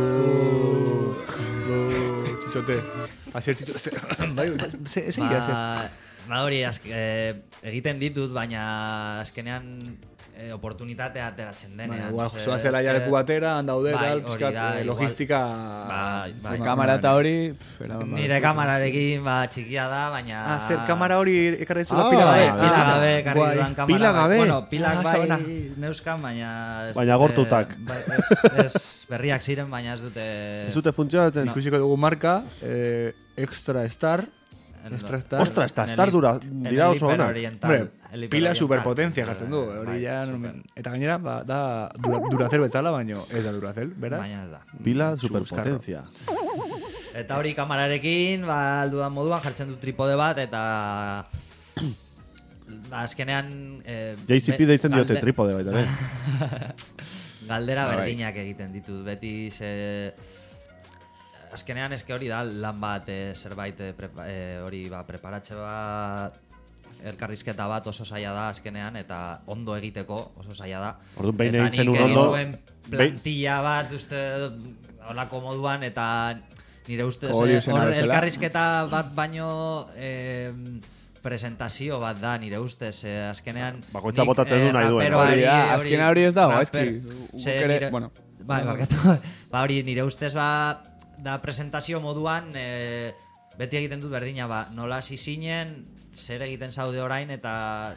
Bu, bu, txitxote. Asier txitxote. Bai, ze, ze Ba, Asier. ba hori, azk, eh, egiten ditut, baina azkenean eh, oportunitatea ateratzen denean. Baina, igual, ze- zoa zela ja eske- leku batera, handaude, Bai, tal, hori pixkat, da, eh, igual- logistika... Bai, bai. Zema- Kamara eta hori... pff, era- Nire kamararekin ba, txikia da, baina... Ah, zer, kamara hori ekarri zula Ah, pila gabe. bai, Pila Ah, gabe, ekarri guai. dudan kamara. Pila bai. gabe? Bueno, pilak Ah, bai sabana. neuskan, baina... ez Baina dute- gortutak. Bai, ez, ez, berriak ziren, baina ez dute... Ez dute funtzionatzen? Ikusiko dugu marka, eh, Extra Star, En Extra lo- Star. Ostras, eta en el Star hip- dura, en dira el oso onak. hiperoriental, Hombre, el pila hiperoriental. superpotentzia jartzen du, Bai, hori bai, ja... super. Eta gainera, ba, da dura, Duracell bezala, baino ez da Duracell, beraz? Baina ez da. Pila Churruscarro. superpotencia. Eta hori kamararekin, ba, aldudan moduan jartzen du tripode bat, eta... ba, azkenean... Eh, J C P be- deitzen diote galde- tripode baita, eh? Galdera Bai. berdinak egiten ditut, beti ze... Azkenean eske hori da lan bat, eh, zerbait eh, prepa, eh, hori ba, preparatze bat, elkarrizketa bat oso zaila da azkenean, eta ondo egiteko oso zaila da. Orduan, behin Eta egiten nik un ondo, nuen plantilla bat, uste, holako moduan, eta nire ustez Hori eh, izena hor bezala. elkarrizketa bat baino... Eh, presentazio bat da nire ustez, eh, azkenean... Bakoitza nik, botatzen du nahi duen. raperoari, Hori da, hori- azken hori ez dago, raper- gaizki. Guk ze ere, nire- bueno. Bai, barkatu. Ba hori, nire ustez ba, da presentazio moduan, eh, beti egiten dut berdina, ba, nola hasi zinen, zer egiten zaude orain, eta...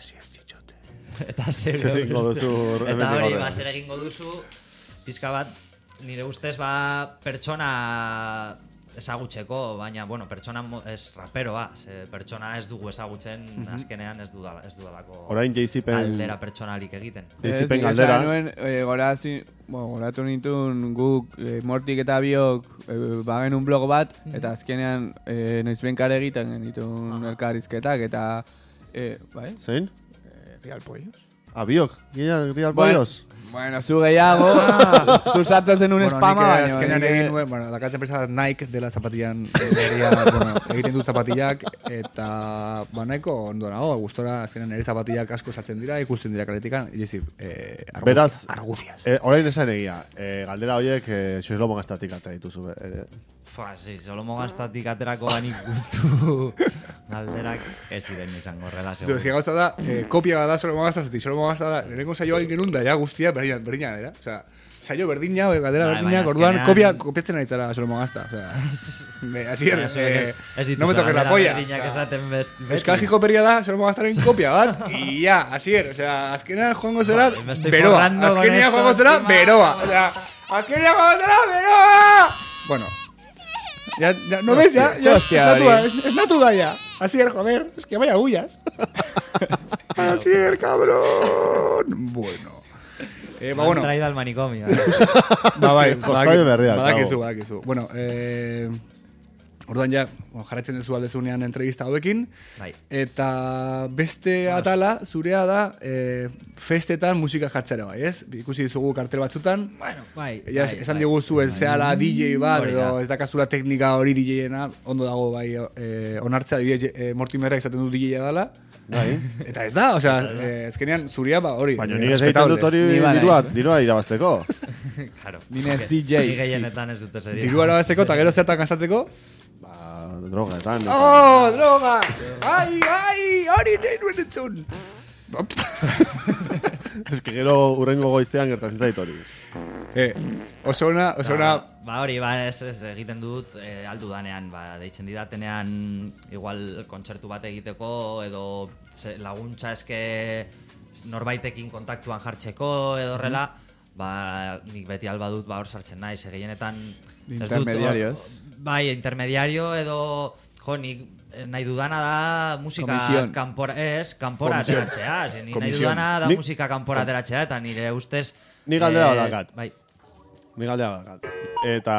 Eta zer, Zer egingo duzu Eta hemendik hori, aurrera. ba, zer egingo duzu, pizka bat, nire ustez, ba, pertsona ezagutzeko, baina, bueno, pertsona mo- ez raperoa, ze pertsona ez dugu ezagutzen, azkenean ez dudala, ez dudalako Orain J C Pen... galdera pertsonalik egiten. J C Ez, Pen nik galdera. esan nuen, eh, gorazi, bueno, goratu nituen guk eh, Mortik eta biok eh, bagen un blog bat, eta azkenean eh, noizbenkar egiten genituen elkarrizketak, eta... Eh, bai? Zein? Eh, Real Pollos? Ah, biok? Gila, Real Bueno, Pollos? Bueno, zu gehiago, zu sartzen zen un Bueno, espama, nik, eh, baina... azkenean nik, egin eh, nuen, bueno, dakatzen enpresa Nike dela zapatillan eh, berria, bueno, egiten dut zapatillak, eta ba nahiko ondo nago, gustora azkenean nire zapatillak asko saltzen dira, ikusten dira kaletikan, izi, eh, arguzias, Beraz, arguzias. eh, orain esan egia, eh, galdera horiek eh, xoizlomo gaztatik ata dituzu. Eh, Fa, sí, Solomo Gaztatik aterako banik gutu galderak ez ziren izango horrela Edo, eski seguro. gauza da, eh, kopia bada solo magazta, zati solo magazta da, nirengo saioa egin genuen da, ja guztia berdina, berdina dira. Osea, saio berdina, eh, galdera Bai, berdina, baina orduan azkenean- kopia, kopiatzen ari zara solo magazta. Osea, me, así Baina es, zuek eh, ez dituzu no me toques la galdera polla. berdinak esaten bez- beti. Euskal Jijoperia da, solo magaztaren kopia bat, y ya, así es, osea, azkenean joango zera, Joder, me estoy beroa, forrando con azkenean esto, joango zera, encima. beroa, osea, azkenean joango zera, beroa! Bueno, ya, ya, ¿no ves? Ya, ya, Hostia, es natu, Ari. es, es natu da ya. Así es, joder, es que vaya bullas. Así es, cabrón. Bueno. Eh, Me ba, han bueno, traído al manicomio. eh. ba, bai, Kostaio berriak, badakizu, dago. badakizu. Bueno, eh, Orduan ja, bueno, jarraitzen duzu aldezunean entrevista hauekin, Bai. eta beste atala, zurea da, e, festetan musika jatzera bai, ez? Ikusi dizugu kartel batzutan, Bueno, bai. ja, bai, esan bai. diguzu ez zehala D J bat, Hori edo da. ez dakazula teknika hori D J-ena, ondo dago bai e, onartzea, adibidez, e, Mortimerrak esaten du D J-a dela, Bai. eta ez da, osea, e, ezkenean zuria ba hori, Baina e, nik ez egiten respetable. dut hori Ni bana dirua, ez. dirua irabazteko. Claro. Ni nez D J. Ni gehienetan ez dute serio. Dirua erabazteko eta gero zertan gastatzeko? Ba, drogaetan. Oh, droga! Ai, ai, hori nahi nuen entzun! Ez que gero urrengo goizean gertatzen zait hori. Eh, oso ona, oso ona... Ba, ba hori, ba, ez, ez egiten dut e, aldu danean, ba, deitzen didatenean igual kontzertu bat egiteko edo ze, laguntza eske norbaitekin kontaktuan jartzeko edo horrela, ba, nik beti alba dut ba hor sartzen naiz, e, gehienetan ez dut, Intermediario, ez? Bai, intermediario edo jo, nik eh, nahi dudana da musika Komisión. kanpora, ez, kanpora Komisión. ateratzea, ze, ni nahi Komisión. dudana da Ni- musika kanpora ateratzea eta nire ustez Ni galdera eh, daukat. Bai. Ni galdea bakat. Eta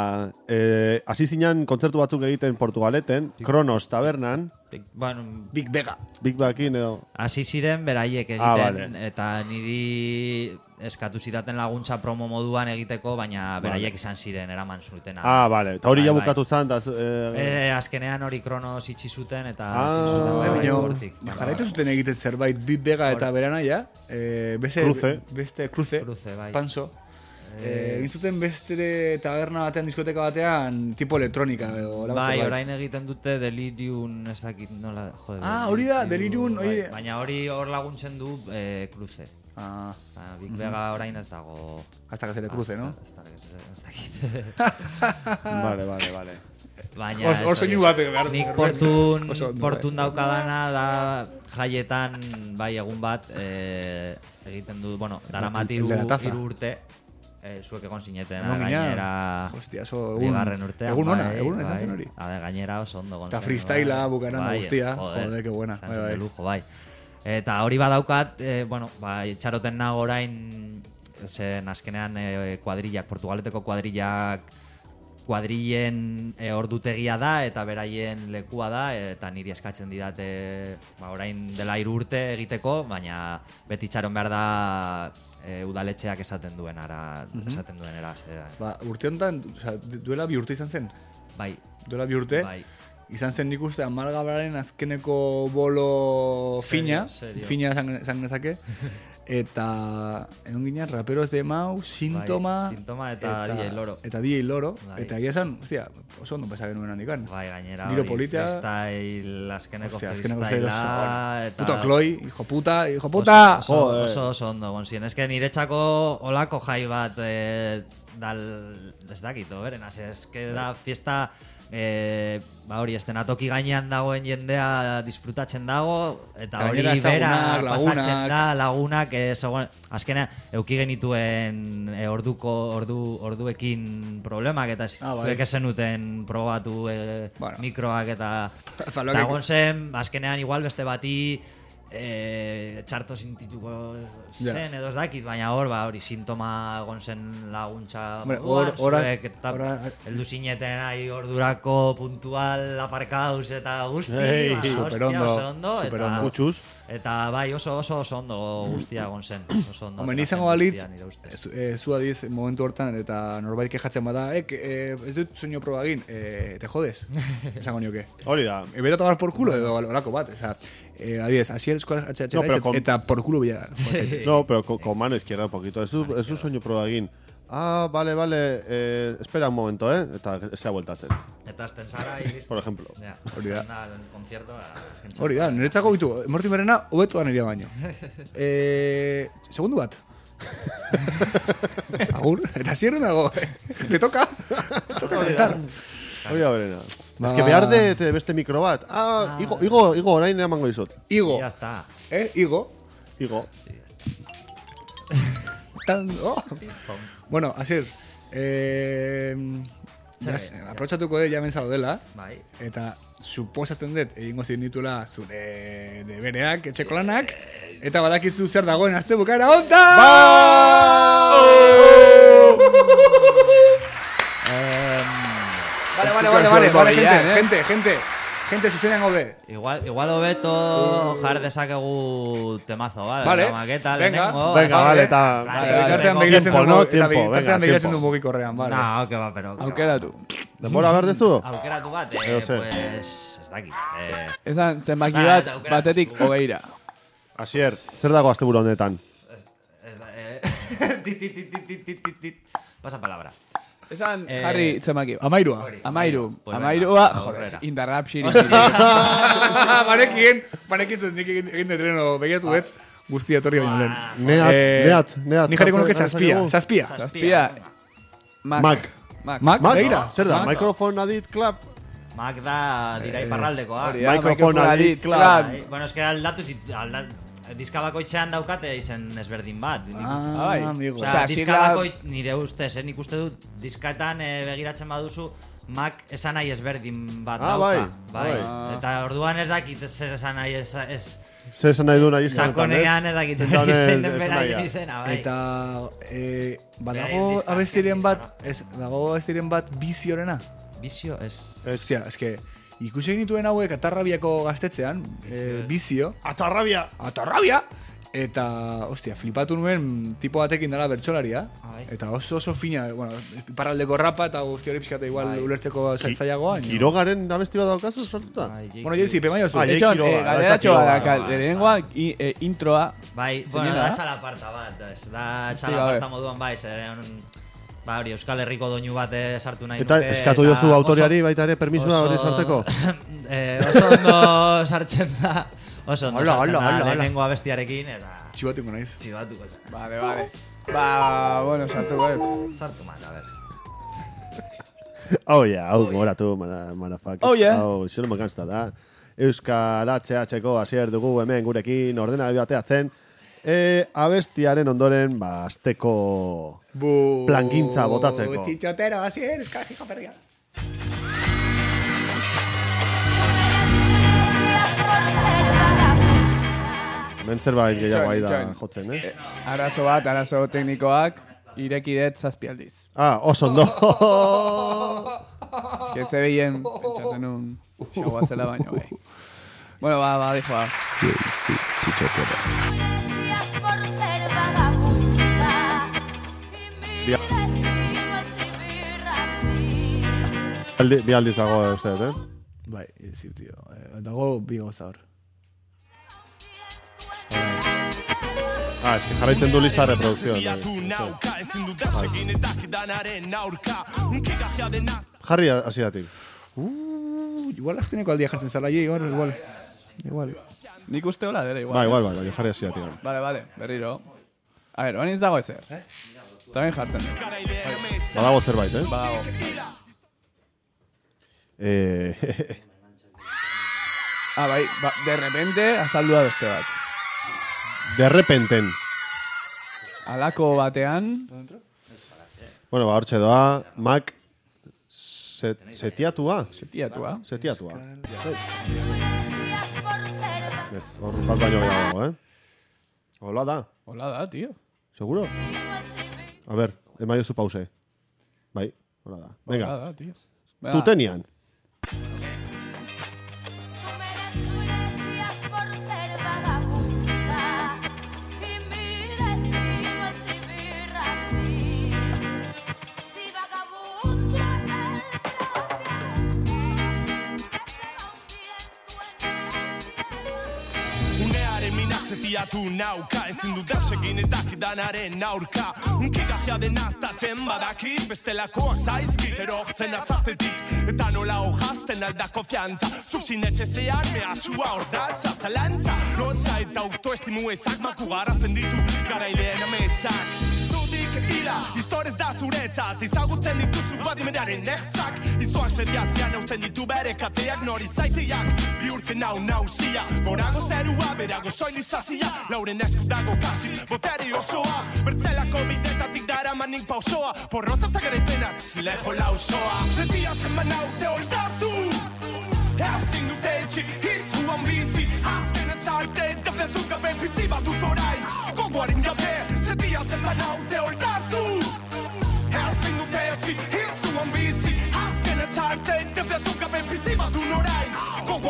eh, hasi zinan kontzertu batzuk egiten Portugaleten, Kronos tabernan, Bueno, Big Vega. Big Backin edo... hasi ziren beraiek egiten Ah, vale. eta niri eskatu zidaten laguntza promo moduan egiteko, baina beraiek izan ziren eraman zutena. Ah, vale. Eta hori Bai, ja bai. bukatu zan, da... Eh, Eh, azkenean hori Kronos itxi zuten eta Ah, hasi zuten bai, bai, Baina, hortik. jarraitu zuten egiten zerbait Big Vega eta beranaia, eh, beste, Cruce. beste Cruce, Cruce, bai. Panso. Eh, egin zuten beste taberna batean, diskoteka batean, tipo elektronika edo hola Bai, zerbait. orain egiten dute Delirium, ez dakit nola, jode. Ah, hori da, Delirium, bai, hori- baina hori hor laguntzen du eh, Cruce. Ah, Ah, Big Vega orain ez dago. hasta que se le cruce, ¿no? Ez dakit, ez dakit. vale, vale, vale. Baina Hor- ez hor hori. soinu bat behar- Nik behar- portun, oso ondo, portun daukadana da jaietan bai egun bat eh, egiten du, bueno, daramat El de la taza. hiru urte eh, zuek egon zineten Egon ginen. gainera Hostia, oso egun- bigarren urtean. egun ona, bai, egun ona izan bai. zen hori. A ver, gainera oso ondo egon Eta zen, freestylea bai. bukaeran da Bai, guztia. joder, Joder, que buena. izan Bai, zen bai. de lujo, bai. Eta hori badaukat, eh, bueno, ba, itxaroten nago orain, zen azkenean eh, kuadrillak, Portugaleteko kuadrillak kuadrillen e, ordutegia da eta beraien lekua da eta niri eskatzen didate ba, orain dela hiru urte egiteko, baina beti itxaron behar da e, udaletxeak esaten duen ara, esaten duen era. Ze, Ba, urte honetan, o sea, duela bi urte izan zen. bai, Duela bi urte. bai. Izan zen nik uste amalgabraren azkeneko bolo fina, serio. fina esan esan gezake, eta egon ginen raperos de Mau, Sintoma, Bai, Sintoma eta D J Loro. Eta D J Loro, Bai. eta egia esan, hostia, oso ondo pasa genuen handikan. Bai, gainera Giro hori politia. freestyle, azkeneko Hostia, azkeneko freestylea freestyle eta... Puto Chloe, hijo puta, hijo puta! Oso, oso, Joder. oso, oso ondo egon ziren. Ez que niretzako olako jai bat eh, dal, ez dakit, beren, ez que da fiesta eh, ba hori estenatoki gainean dagoen jendea disfrutatzen dago eta hori Gainera bera ezagunak, pasatzen lagunak. da lagunak eh, zegoen, azkenean euki genituen eh, orduko ordu orduekin problemak eta Ah, bai. zuek ez zenuten probatu eh, Bueno. mikroak eta Faloak- eta egon zen azkenean igual beste bati eh, txarto sintituko Ja. zen edo ez dakit, baina hor ba hori sintoma egon zen laguntza Hombre, moduan, hor- hora- zuek eta hora- heldu zineten ahi ordurako puntual aparkauz eta guzti, Ei, ba, hostia, superondo, oso ondo, superondo. eta, Kutxuz. eta bai oso oso oso ondo guztia egon zen, oso ondo. Hombre, ni atera zen izango balitz, guztia, nire ustez. zu, eh, zu adiz momentu hortan eta norbait kejatzen bada, ek, eh, ez dut soinu proba egin, eh, te jodes, esango nioke. Hori da. E, beta tomar por culo edo olako bat, oza, eh, adiez, asier eskola H H No, pero con- eta por culo bila. No, pero con, con mano izquierda un poquito. Es un, es un sueño proba egin. Ah, vale, vale. Eh, espera un momento, ¿eh? Eta se ha vuelto a hacer. Eta azten zara, y listo. Por ejemplo. Ja, Hori da. da, el concierto, la gente- Hori da, niretzako bitu, Mortimerrena hobetu da nirea baino. Eh, segundu bat. Agur, eta zierren dago. Te toca, te toca cantar. Hori da berena. Ba- Es que behar de te beste mikro bat. Ah, igo, igo, igo, orain eramango dizut. Igo, Ya está. eh, Igo. Igo. Tan, oh. Pim, pom. Bueno, Asier, eh, Zer, jas, ja. aprotxatuko dut jamen dela, Bai. eta suposatzen dut egingo zinitula zure debereak, etxeko lanak, eta badakizu zer dagoen azte bukaera hontan! Em, Vale, vale, vale, vale, vale, gente, eh? gente, gente, gente, zuzenean gaude. Igual, igual hobeto jar dezakegu temazo, ba? Vale, La maqueta, venga. lehenengo. Venga, vale, eta... Vale, eta- Bitartean Tiempo, begiratzen tiempo, du, no? eta Tiempo, bitartean venga, begiratzen du tiempo. mugikorrean, vale. No, que va, pero... Aukeratu. Denbora behar dezu? Aukeratu bat, eh, Edo zer. pues... Ez dakit. Eh, Esan zenbaki Ba, bat, eta aukeratu. batetik hogeira. Asier, zer dago asteburu honetan? ez da... Eh, tit, tit, tit, tit, tit, tit, tit. Pasa palabra. Esan Eh, jarri zenbaki bat. Amairua. Hori. Amairu. Pues Amairua, venga, joder, aurrera. indarrap xiri xiri. Banekien, banekien nik egin egin dut leheno begiratu dut, guztia etorri baino lehen. Neat, Eh, neat, neat. Ni jarriko nuke Jarri zazpia, dezakegu? zazpia. Zazpia. Mac. Mac. Mac. Mac, Mac? begira. Zer da, Mac. Microphone Adit Club? Mac da dira iparraldekoa. Hori da, Microphone microphone adit, adit, claro. claro. Bai, bueno, eske aldatu zit, aldat, diska bakoitzean daukate izen ezberdin bat. Nik uste. Ah, Bai. amigo. Osea, Osea, diska sigla- bakoit, nire ustez, eh, nik uste dut, diskaetan eh, begiratzen baduzu, Mac esan nahi ezberdin bat Ah, dauka. bai, bai. Eta orduan ez dakit zer esan nahi ez... ez Zer esan nahi du nahi izan. Sakonean ez dakit Zentan ez- izen den esan beraien nahia. izena, bai. Eta, eh, badago Beraien abestiren bat, diskazken ez, dago abestiren bat biziorena. Bizio, ez... Ostia, eske, ikusi egin dituen hauek Atarrabiako gaztetzean, eh, bizio, Atarrabia! Atarrabia! Eta, ostia, flipatu nuen tipo batekin dela bertsolaria. Bai. Eta oso oso fina, bueno, iparraldeko rapa eta guzti hori pixkate igual ulertzeko zaitzaiagoa. baina- Kirogaren abesti bat daukazu sortuta? Bai, Jake- Bueno, Jesi, pema jozu. Ah, Jake Etxon, Quiroga, eh, ez da galderatxo Quiroga, badakal, bai. lehenengoa i- eh, introa, Bai, bueno, Zinena, da eh? txalaparta bat, ez, da Hostia, txalaparta gabe. moduan bai, zeren, ba hori, Euskal Herriko doinu bat eh, sartu nahi Eta nuke. eskatu eta jozu oso- autoriari baita ere permisua hori oso- sartzeko? eh, oso ondo sartzen da, oso ondo Hola, sartzen hola, da hola, hola. lehenengo abestiarekin, eta Txibatuko naiz. txibatuko. Vale, vale. Ba, bueno, sartuko dut. Sartu mat, a ver. Oh, yeah, hau, gogoratu, mana- motherfuckers. Oh, yeah. Hau, zero makanzta da. Euskal H H-ko hasier dugu hemen gurekin ordena bateatzen. E, abestiaren ondoren, ba, azteko Bu... Plangintza botatzeko. Txitxotero, hasi er, euskal hijo perria. hemen zerbait gehiago bai da Itxoin, itxoin. jotzen, eh? Arazo bat, arazo teknikoak, ireki dut zazpi aldiz. Ah, oso ondo. Ez que behien, pentsatzen nun, xagoa zela baino, bai. Bueno, ba, ba, dijo, ba. Bi, aldi, bi aldiz dago uste, dut, eh? Bai, ezi, tio. Eh, dago bi gauza hor. Ah, eski jarraitzen du lista de reproducción. Jarri hasieratik. Uh, igual azkeneko aldia jartzen zala, igual, igual. Igual. Nik uste hola dela, igual. Ba, igual, bai, bai, jarri hasieratik. Vale, vale, berriro. A ver, oain ez dago ezer. Tamen jartzen. Badago zerbait, eh? Badago. Eh, Ah, bai, ba, de repente azaldu da beste bat. de repenten. Alako batean, Bueno, ba, hortxe doa, Mac set, setiatua. setiatua. Setiatua. Ez, hor bat baino gehiago, eh? Hola da, Hola da, tío. seguro? A ver, emaio zu pause. Bai, hola da. Venga, Hola da, tío. Venga. tu tenian. Setiatu nauka, ezin dut deusegin ez dakidanaren aurka. Unkigajia denaztatzen badakit, bestelakoak zaizkit erortzen atzartetik. Eta nola hojazten alda konfiantza, zuzin etxezean mehasua ordatza, zalantza. Rosa eta autoestimu ezak makugarazten ditu, garaileen ametsak. Zudik ila, historez da zuretzat, izagutzen dituzu badimenaren nehtzak. Izoak sediatzean eusten ditu bere kateak, nori zaiteak, bihurtzen nau nausia. Borago zerua, berago soili sasia, lauren esku dago kasi, boteri osoa. Bertzelako bidetatik dara manik pausoa, porrotatak ere penatz, leho lausoa. Setiatzen banaute oldatu, ezin dute etxi, izuan bizi. Azken etxarte, defetu gabe pizti bat dut orain, gogoarin gabe. Setiatzen banaute oldatu, ezin dute etxi, izuan bizi. Azken etxarte, defetu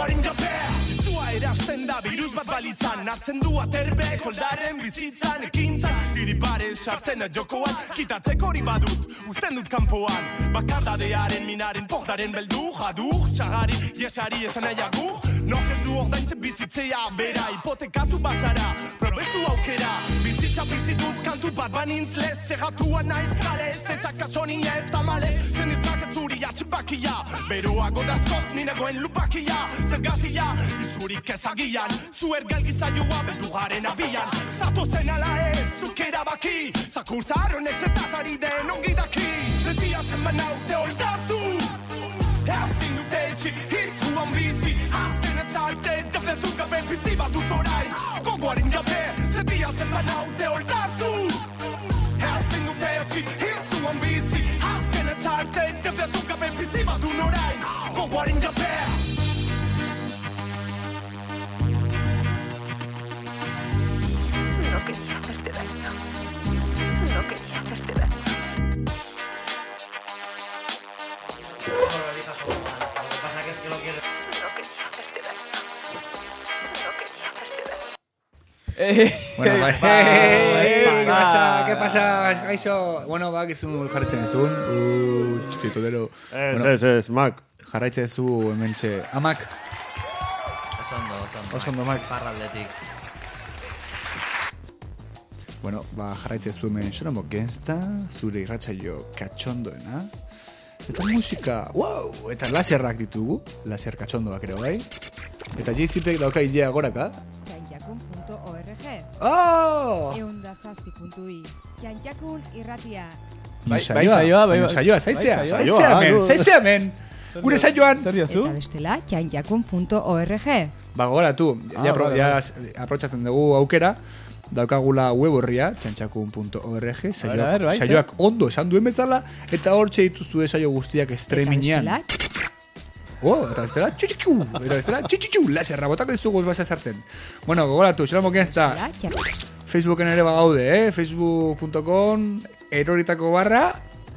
gogoaren jape Izua erasten da virus bat balitzan Hartzen du aterbe koldaren bizitzan Ekintzan diri pare sartzen jokoan Kitatzeko hori badut, usten dut kanpoan Bakardadearen minaren pordaren beldu Jadur, txagari, iesari esan nahiagur Norker du ordaintzen bizitzea bera Hipotekatu bazara, probestu aukera Bizitza bizitut kantu bat banintz lez Zerratua naiz galez, ezak atxonia ez tamale Zenditzak ez zuri atxipakia Beroa godazkoz ninagoen lupakia Zergatia, izurik ezagian Zuer galgizaioa beldugaren abian Zato zen ala ez, zuk erabaki Zakurza aronek zetazari den ongi daki Zetiatzen banaute oitartu Ezin dute etxi, izuan bizi Azken etxarte, defetu gabe pizti bat dut orain Gogoaren gabe, zetiatzen banaute oitartu Ezin dute etxi, izuan bizi Azken etxarte, defetu gabe pizti bat dut orain Gogoaren gabe No quería hacerte daño. No quería hacerte daño. No lo elijas como mal. Lo que pasa que es que lo quieres. No quería hacerte daño. No quería hacerte daño. Eh, Bueno, bai, epa, hey, epa. ¿qué pasa? ¿Qué pasa? Gaixo, bueno, ba, gizun jarraitzen ezun. Uh, txitodero. Ez, ez, ez, Mac. Jarraitzen ezu hementxe. Amak, Oso ondo, oso ondo. Oso ondo, Mark. Parraldetik. bueno, ba, jarraitzen ezu hemen Xoramo Gangsta, zure irratsaio katxondoena. Eta musika, wow, eta laserrak ditugu, laser katxondoak ere bai. Eta J C Pek dauka idea goraka. Txantxakun punto org Oh! eundazazpi puntu i Txantxakun irratia. Bai, bai saioa, bai, bai. Saioa, zaizea, Bai, saioa. zaizea hemen, zaizea hemen. Gure saioan. Zer diozu? Eta bestela txantxakun punto org. Ba, gogoratu, Ah, ja, pro, vale, ja vale. aprotxatzen dugu aukera, daukagula web horria, txantxakun punto org, saioak, A ver, bai, saioak ondo esan duen bezala, eta hortxe dituzue saio guztiak streamingean. Eta bestela Oh, eta bestela, txutxutxu, eta bestela, txutxutxu, laserra, botako dizugu ez basa sartzen. Bueno, gogoratu, Xoramo Gangsta, Facebooken ere bagaude, eh? facebook punto com, eroritako barra,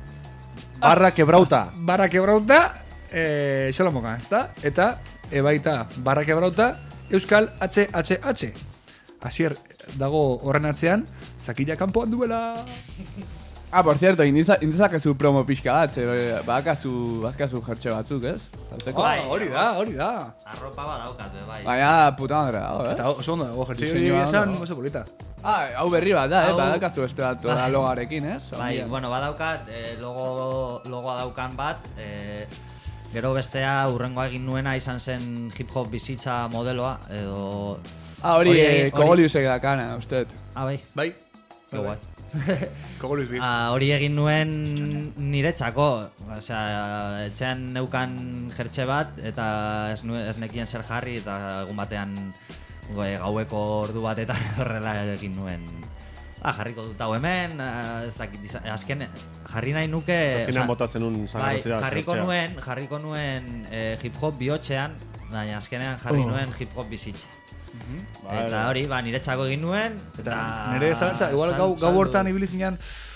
Barra quebrauta. barra quebrauta, eh, Xoramo Gangsta, eta ebaita barra quebrauta, Euskal H H H. Asier dago horren atzean, zakila kanpoan duela. Ah, por cierto, indizakezu promo pixka bat, ze bakazu, bazkazu jertxe batzuk, ez? Saltzeko? Ah, hori da, hori da. Arropa badaukat, be, bai. Baina, puta madre dago, eh? Eta oso ondo dago, jertxe hori Diseinua esan, ondo. oso polita. Ah, hau berri bat da, eh? Hau- Badakazu beste bat Bai. logarekin, ez? Bai, Ondian. bueno, badaukat, eh, logo, logoa daukan bat, eh, gero bestea urrengoa egin nuena izan zen hip-hop bizitza modeloa, edo... Ah, hori, hori- eh, hori- Kogoliusek dakana, uste. Ah, bai. Bai. Ke guai. Kogolius bi. Ah, hori egin nuen niretzako, osea, etxean neukan jertxe bat, eta ez, nuen, ez nekien zer jarri, eta egun batean goe, gaueko ordu batetan horrela egin nuen. Ah, jarriko dut hau hemen, ah, ez dakit, izan- azken jarri nahi nuke... Zinean osea, botatzen un bai, zangarotira. jarriko nuen, jarriko nuen eh, hip-hop bihotxean, baina azkenean jarri Oh. nuen hip-hop bizitza. Bai, Eta hori, ba, niretzako egin nuen, Eta eta... nire zalantza, igual gau, gau hortan ibili zinean.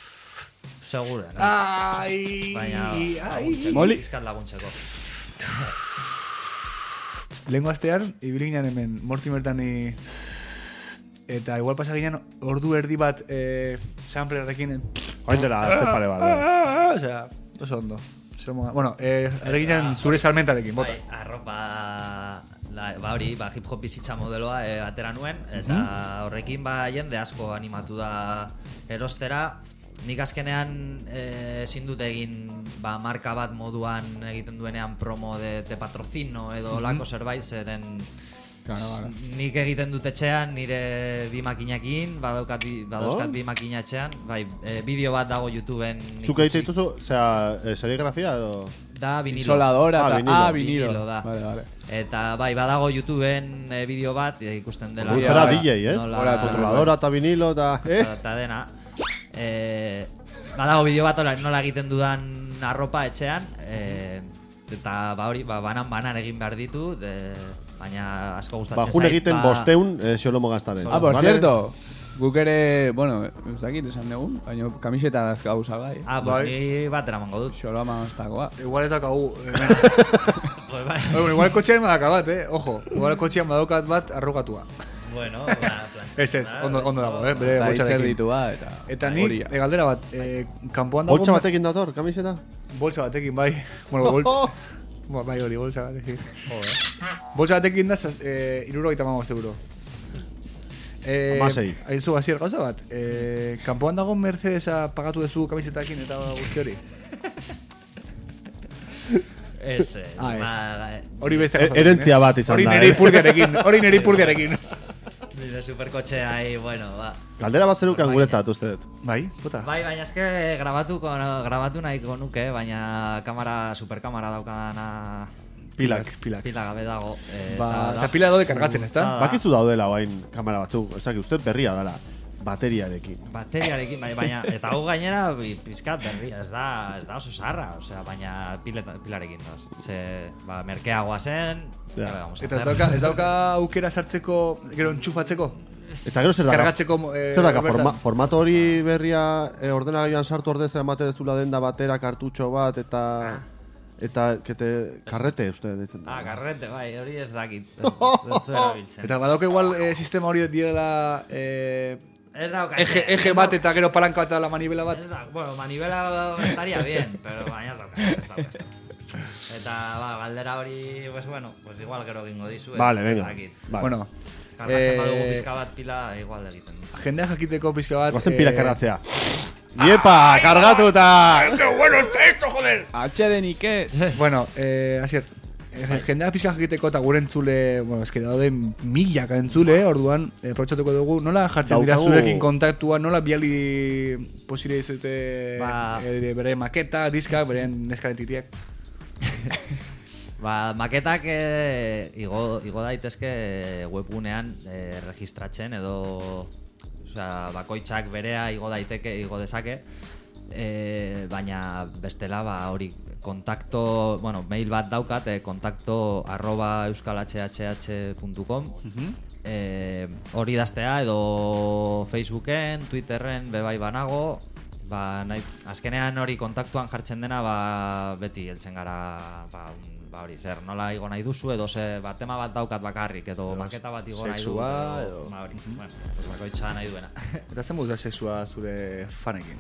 Segura, no? Ai, Baina, ai. laguntzeko, Moli. pizkat laguntzeko. Lehenko astean, ibili ginen hemen, Mortimer Dani... Eta igual pasa ginen ordu erdi bat eh, samplerrekin. Oain dela, azte pare bat. eh. Osea, oso ondo. Zeramo- Bueno, eh, ere ginen zure salmentarekin, bota. Bai, arropa... La, ba hori, ba, hip-hop bizitza modeloa eh, atera nuen, eta horrekin ba jende asko animatu da erostera. Nik azkenean eh, ezin dut egin ba, marka bat moduan egiten duenean promo de, de patrocino edo Mhm. lako zerbait, zeren Claro, claro. nik egiten dut etxean nire bi makinakin, badaukat bi, badauzkat Oh. bi makina etxean, bai, eh, bideo bat dago YouTubeen Zuk egite dituzu, osea, eh, serigrafia edo... da vinilo. Isoladora, Ah, eta- vinilo. ah, vinilo. Vinilo da. Vale, vale. Eta bai, badago YouTubeen e, bideo bat, e, ikusten dela. Gu zera bai. D J, ez? Nola- Kontroladora eta vinilo eta... Eh? Eta, eta dena. E, badago bideo bat nola, nola egiten dudan arropa etxean, e, eta ba hori, ba, banan banan egin behar ditut, e, baina asko gustatzen Ba, jun egiten ba- bosteun eh, Xolomo Gangstaren. Ah, por vale? cierto, Guk ere, bueno, ez dakit esan dugun, baina kamiseta dazkau zagai. Ah, pues ni bat eramango dut. Xolo amaztakoa. Igual ez dakagu. Bueno, igual kotxean badaka bat, eh? Ojo, igual kotxean badaukat bat arrugatua. Bueno, ba, plantxeta. Ez ez, ondo, ondo dago, eh? Bere Eta boltsarekin. izerditu bat, eta... Eta ni, horia. e, galdera bat, e, kanpoan dago... Boltsa batekin dator, kamiseta? Boltsa batekin, bai. Bueno, bol... Ba, bai hori, boltsa batekin. Boltsa batekin da, eh, irurogeita hamabost euro. Eh, Amasei. Aizu, hasier gauza bat. Eh, kanpoan dago Mercedesa pagatu duzu kamisetakin eta guzti hori? Ez, eh, Ah, ez. ba, Hori beste E- herentzia bat izan hori da, nire eh? ipurdiarekin, hori nire ipurdiarekin. Nire superkotxea ahí, bueno, ba. Galdera bat zerukan guretzat, uste dut. Bai, puta. Bai, baina eske grabatuko, grabatu nahiko nuke, baina kamera, superkamera daukadana... Pilak, pilak. Pila gabe dago. Eh, Ba, eta pila daude kargatzen, ezta? Bakizu daudela oain kamera batzuk, ezak, uste berria dela, bateriarekin. Bateriarekin, bai, baina, eta hau gainera bi- pizkat berria, ez da, ez da oso zaharra, osea, baina pileta, pilarekin doz. Ze, ba, merkeagoa zen, Ja. ja. vamos a Eta ez hacer. dauka, ez dauka aukera sartzeko, gero entxufatzeko? Eta gero zer daka, Kargatzeko, eh, zer daka bertan. forma, formato hori berria e, ordenagailuan sartu ordez emate dezula denda batera kartutxo bat eta eta kete karrete uste ditzen. Ah, karrete, bai, hori ez dakit. Ez, ez du erabiltzen. Eta badauka igual eh, sistema hori direla eh, Ez dauka. eje, ez eje dau- bat eta gero palanka eta la manibela bat. Ez da, bueno, manivela estaría bien, pero baina ez dauka, ez dauka. Eta, ba, galdera hori, pues bueno, pues igual gero egingo dizu. Vale, ez venga. dakit. Vale. Bueno, Kargatzen eh, badugu pizka bat pila, igual egiten. jendea jakiteko pizka bat... Guazen pila kargatzea. Iepa, kargatuta! ¡Qué bueno está esto, joder! H D nik ez. Bueno, eh, asier, eh, jendea pizka jakiteko eta gure entzule, bueno, eske daude milaka entzule, eh, orduan, eh, protxatuko dugu, nola jartzen dira Daukagu- zurekin kontaktua, nola biali posible izute Ba- eh, bere maketa, diskak, beren neskaren titiak. Ba, maketak eh, igo, igo daitezke webgunean eh, registratzen edo osea, bakoitzak berea igo daiteke, igo dezake eh, baina bestela ba, hori kontakto, bueno, mail bat daukat eh, kontakto arroba euskalhhh puntu com eh, hori daztea edo Facebooken, Twitterren bebai banago ba, nahi, azkenean hori kontaktuan jartzen dena ba, beti heltzen gara ba, un, ba hori, zer, nola igo nahi duzu edo ze, ba, tema bat daukat bakarrik edo maketa bat igo nahi du sexua, edo, edo- ba hori, bueno, pues bakoitza nahi duena. Eta zen da sexua zure fanekin?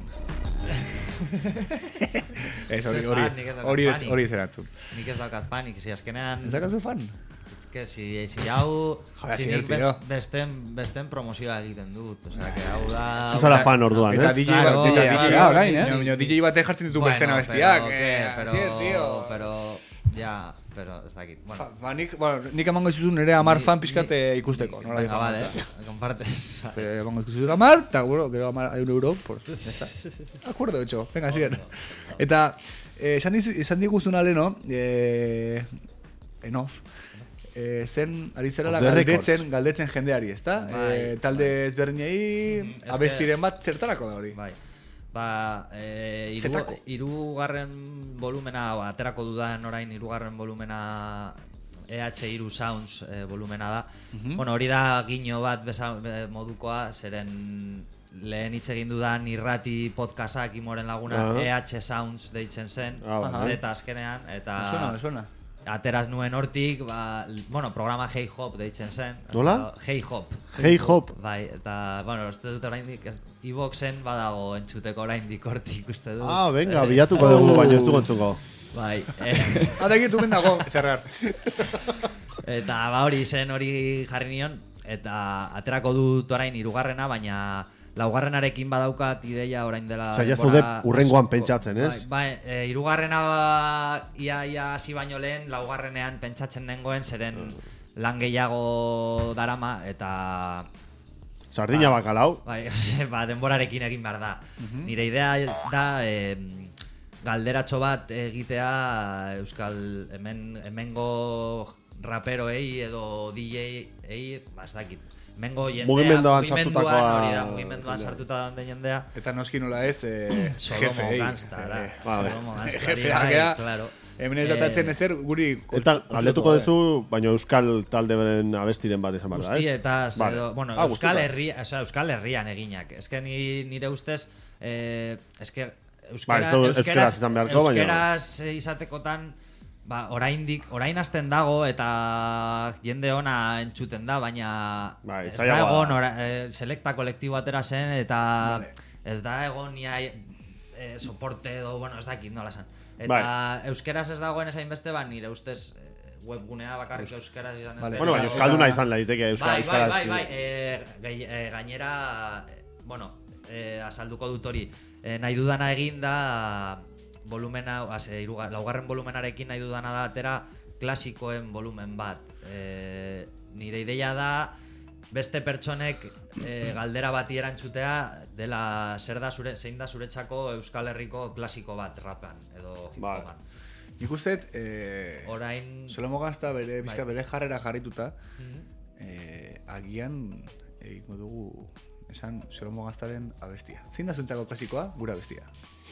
Ez, hori, Ze hori, fan, nik ez daukat hori, ez- fanik. hori ez erantzun. Nik ez daukat fanik, si azkenean... Ez dakazu fan? Que si, si hau... Joder, si zier, nik tío. best, besten, besten promozioa egiten dut, osea, que hau da... Zuzala fan orduan, Eta ez? D J Claro, bat, eta claro, D J claro, bat, orain, eh? baina- baina D J batek jartzen ditu bestena bestiak. Pero, eh, que, pero, asier, tío. pero, ja, pero ez dakit, bueno. Ba, nik, bueno, nik emango dizut nire amar fan pixkat eh, ikusteko. Nola Venga, dijo vale, Gonza. compartes. Te emango dizut amar, eta bueno, gero amar, hay un euro, pues, ya está. Acuerdo hecho, venga, sigan. Eta, eh, esan, dizu, esan diguzuna leno, eh, en off, eh, zen, ari zerala Off the galdetzen, galdetzen jendeari, ezta? Bai, eh, talde ezberdinei, Mhm, es abestiren bat zertarako da hori. Bai. Ba, eh, iru, Zetako. irugarren volumena, ba, aterako dudan orain irugarren volumena E H hiru Sounds eh, volumena da. Mhm. Bueno, hori da gino bat besa, be- modukoa, zeren lehen hitz egin dudan irrati podcastak imoren laguna Aha. E H Sounds deitzen zen, Ah, bai. eta azkenean, eta... Me suena, me suena. Ateraz nuen hortik, ba, bueno, programa Hey Hop deitzen zen. Nola? Hey Hop. Hey Hop. Bai, eta, bueno, uste dut oraindik iBoxen badago entzuteko oraindik hortik uste dut. Ah, venga, bilatuko dugu, baina ez du gontzuko. Bai. Eh, Hada egitu ben dago, zerrar. eta ba hori zen hori jarri nion, eta aterako dut orain hirugarrena, baina laugarrenarekin badaukat ideia orain dela... Osea, ja denbora zaude hurrengoan asko. pentsatzen, ez? Bai, bai e, hirugarrena ba, ia, ia hasi baino lehen, laugarrenean pentsatzen nengoen, zeren lan gehiago darama, eta... Sardina Ba, bakalau. Bai, ba, denborarekin egin behar da. Nire idea da e, galderatxo bat egitea Euskal hemen hemengo raperoei edo D J-ei, ba, ez dakit. Hemengo jendea, Mugimenduan mugimenduan, sartutakoa- hori da, mugimenduan sartuta den jendea. Eta noski nola ez, eh, Sodomo jefeei. gangstara, Eh, vale. Sodomo gangstari, Jefeak, bai, ea. claro. Hemen ez datatzen ezer guri... Eta galdetuko duzu, baina euskal talderen abestiren bat izan behar da, ez? Guztietaz, Vale. edo, bueno, Ah, euskal, guztietas. herri, o sea, euskal herrian eginak. Ez que ni, nire ustez, eh, ez que Ba, euskera, ez du euskeraz izan beharko, baina- euskeraz izatekotan, ba, oraindik, orain hasten dago eta jende ona entzuten da, baina Bai, ez da zailagoa egon, da. ora, eh, selekta kolektibo atera zen, eta ez da egon nia eh, soporte edo, bueno, ez dakit nola zen. Eta Bai. euskeraz ez dagoen ezain beste, ba, nire ustez eh, webgunea bakarrik euskeraz izan ez. Vale. dela. Bueno, baina euskalduna izan daiteke euskara, Bai, bai, euskaraz. bai, bai, eh, gai- eh, gainera, eh, bueno, eh, azalduko dut hori, eh, nahi dudana egin da volumena, ase, iruga, laugarren volumenarekin nahi dudana da atera klasikoen volumen bat. Eh, nire ideia da beste pertsonek eh, galdera bati erantzutea dela zer da zure, zein da zuretzako Euskal Herriko klasiko bat rapan edo hip-hopan. Nik usteet, eh, Orain... Solomo Gazta bere, Bai. bizka, bere jarrera jarrituta, Mhm. eh, agian egingo dugu esan Solomo Gaztaren abestia. Zein da zuntzako klasikoa? Gura abestia.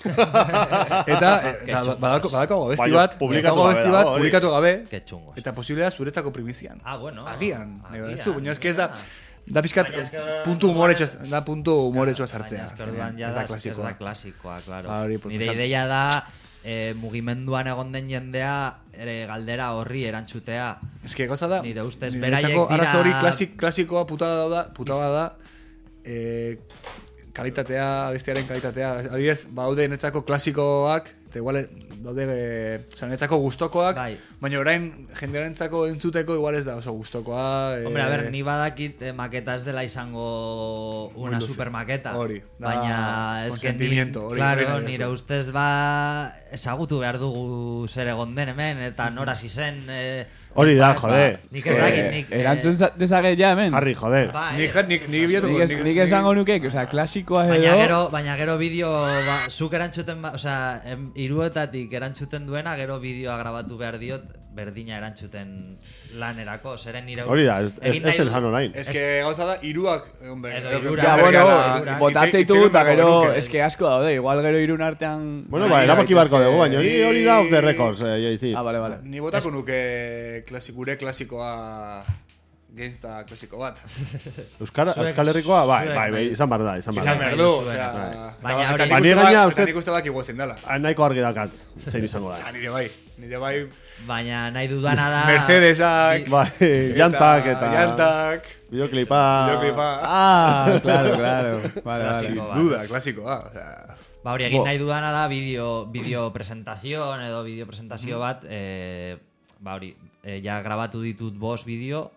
eta eta badako badako abesti Baina bat, publikatu badako gabe abesti dago, bat, hori. publikatu gabe. Ke txungo. Eta posiblea zuretzako primizian. Ah, bueno. Agian, Agian, ez du, baina eski ez da agian. da pizkat Baina eske puntu humoretxoa, da puntu humoretxoa sartzea. Baina eske orduan ja Ez da, da ez da klasikoa. klasikoa, claro. Ah, hori, pues, Nire esan- ideia da eh, mugimenduan egon den jendea ere galdera horri erantzutea. Ez que gauza da, Nire ustez niretzako beraiek dira... arazo hori klasik, klasikoa putada da, putada da, eh, kalitatea, abestiaren kalitatea. Adibidez, baude netzako klasikoak, eta igual daude, e, oza, netzako gustokoak, Bai. baina orain jendearentzako entzuteko igual ez da oso gustokoa. E, Hombre, a ver, ni badakit eh, maketa ez dela izango una Muy super maketa. Hori, da Baina es que ni, consentimiento, hori, claro, hori nahi nire duzu. ustez ba ezagutu behar dugu zer egon den hemen eta nora zizen eh, Hori da, ba, jode. Nik ez dakit, nik... eh, Erantzun za- dezaket ja, hemen. Harri, joder. Bai, Nik, nik, nik, bilatuko, Nik, es- nik esango nuke, osea, klasikoa edo... Baina gero, baina gero bideo, ba, zuk erantzuten, ba, osea, em, hiruetatik erantzuten duena, gero bideoa grabatu behar diot, berdina erantzuten lanerako, zeren nire... Hori da, ez, ez, egin nahi ez el du- jan orain. Ez que gauza da, iruak, hombre, Edo edo hirurak. Ja, bergara, bueno, hitz- botatzei hitz ditugu egin eta beharko gero, genuke. eske asko daude, igual gero irun artean... Bueno, ba, erabaki barko dugu, baina hori hori da off the records, eh, jaizi. Ah, vale, vale. Ni botako nuke klasik, gure klasikoa gangsta klasiko bat. Euskara, Zuek- Euskal Herrikoa, bai, zuek bai, bai, nahi- izan behar da, izan behar Izan da. behar du, Bai. osea... Baina eta- hori- eta Ba, nik ni uste gaina bat- uste- eta nik uste bak iguazen dela. Ah, nahiko argi dakat, zein izango da. Ah, nire bai, nire bai... Baina nahi dudana da... Mercedesak, Bai, jantak eta... Jantak, Videoklipa... videoklipa... Ah, claro, claro. Vale, vale. Sin bat. duda, klasikoa, osea... Ba, hori egin Bo. nahi dudana da bideo, bideo presentazion edo bideo presentazio bat, eh, ba hori, eh, ja grabatu ditut bost bideo,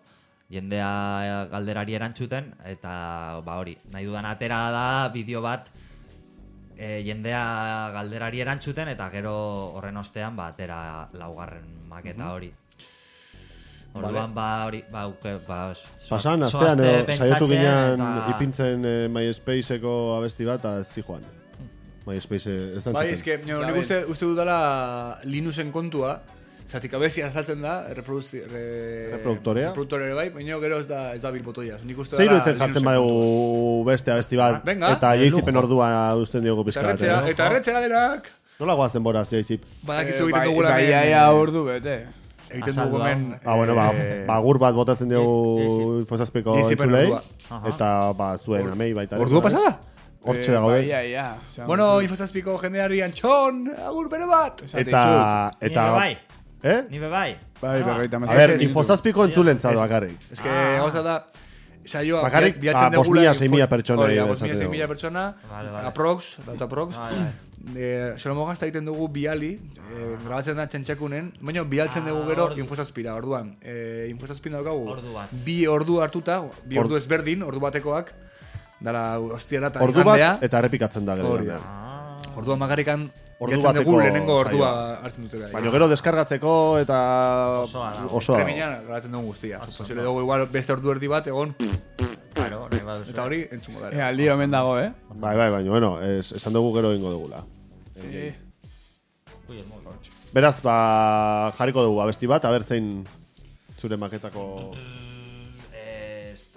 jendea galderari erantzuten, eta ba hori, nahi dudan atera da bideo bat e, jendea galderari erantzuten, eta gero horren ostean ba atera laugarren maketa hori. Orduan ba hori, ba, uke, ba so- Pasan, zoazte astean, eh, saiatu pentsatzen ginen eta- ipintzen eh, MySpaceko abesti bat, eta ez zijoan. MySpace ez da Bai, entzuten. eske, nio, nik uste, uste dudala Linuxen kontua, zatik abestia azaltzen da, reproduzi, re, Reproduktorea? reproduktorea bai, baina gero ez da, ez da bilbotoia. Nik uste Zeiru dela etzen jartzen Linuxen kontua. badugu beste abesti bat, Venga, eta el jaizipen lujo. ordua uzten diogu Eta pizka bat. erretzera, eh? eta erretzera denak, Nola goaz denboraz, jaizip? badakizu Eh, egiten bai, dugula bai, hemen, ia ordu bete. egiten Azaldu dugu hau. hemen... Ah, bueno, ba, eh, ba, gur bat botatzen Sí, diogu infosazpiko jaizipen entzulei, ordua. Aha. eta ba, zuen amei baita. Ordua pasada? Hortxe Eh, dago, bai, eh? ia, ia. Esan Bueno, duzu. infozazpiko jendeari antxon, agur bere bat! Esan Eta... Ni eta bebai, eh? ni bebai. Bai, Ah. berroita A mezortzi ber, Ez, ez, infozazpiko entzulentza Ez. bakarrik. Ez que, Ah. gauza da, saioa, Bakarrik, bilatzen ah, bost degula mila, info- sei mila pertsona Hori da, esaten bost mila, sei dugu. mila pertsona, Vale, vale. aprox, data aprox. Bai, bai. Eh, Solomo Gazta egiten dugu biali, eh, grabatzen da txentxakunen, baina bialtzen Ah, dugu gero ordu. infozazpira, orduan. Eh, infozazpin daukagu, Ordu bat. bi ordu hartuta, bi Or- ordu ezberdin, ordu batekoak, dala ostiara eta Ordu igandea. bat, eta errepikatzen da gero. Hori da. gainera. Ah. Orduan makarrikan Ordu bialtzen dugu bateko lehenengo ordua saioa. hartzen dute bai. Baina gero deskargatzeko eta... Osoa da. Osoa dago. Streamingan grabatzen dugu guztia. Oso, Posible oso. dugu igual beste ordu erdi bat, egon, Claro, nahi baduzu. eta hori entzungo Eh, dara. aldi omen dago, eh? Bai, bai, baina, bueno, es, esan dugu gero ingo dugula. Eh, Ui, ez mogu. Beraz, ba, jarriko dugu abesti bat, aber zein zure maketako... Eh, ez dakit.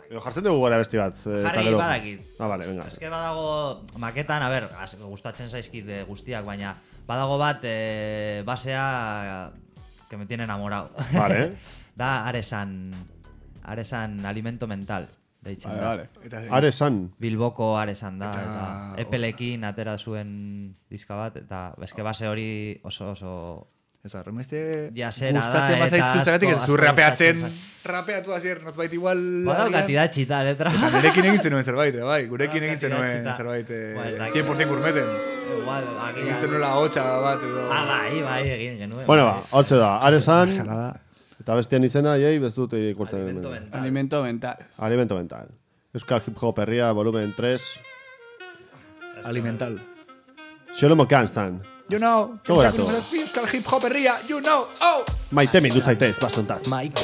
Edo jartzen dugu gara besti bat. Eh, Jarri gero. badakit. Ah, vale, venga. Ez que badago maketan, a ber, az- gustatzen zaizkit eh, guztiak, baina badago bat eh, basea que me tiene enamorado. Vale. Da Aresan, Aresan alimento mental. Deitzen Vale, da. vale. Eta, Aresan. Bilboko Aresan da, Eta- eta, Epelekin atera zuen diska bat, eta eske base hori oso oso Ez arremeste Jasera da, gustatzen eta bazaizu zergatik ez asko- zu asko rapeatzen, gustatzen rapeatu hasier, nozbait igual... badaukat agian. idatzita letra. Eta nirekin egin zenuen zerbait, eh, bai, gurekin egin Badaukat zenuen idatzita. zerbait, eh, Ba, ez dakit. cien por ciento gourmeten. Igual, agian. Egin zenuela hotxa bat edo... Ah, bai, bai, egin genuen. Bueno, ba, hortze da. Aresan. Salada. Eta bestian izena, jai, bez dut ikusten. Alimento mental. Alimento mental. Alimento mental. Euskal Hip Hop herria, volumen tres. Alimental. Xolomo Kanstan. You know, Gogoratu. Euskal Hip Hop herria, you know, oh! Maite mindu zaitez, basontat. Mike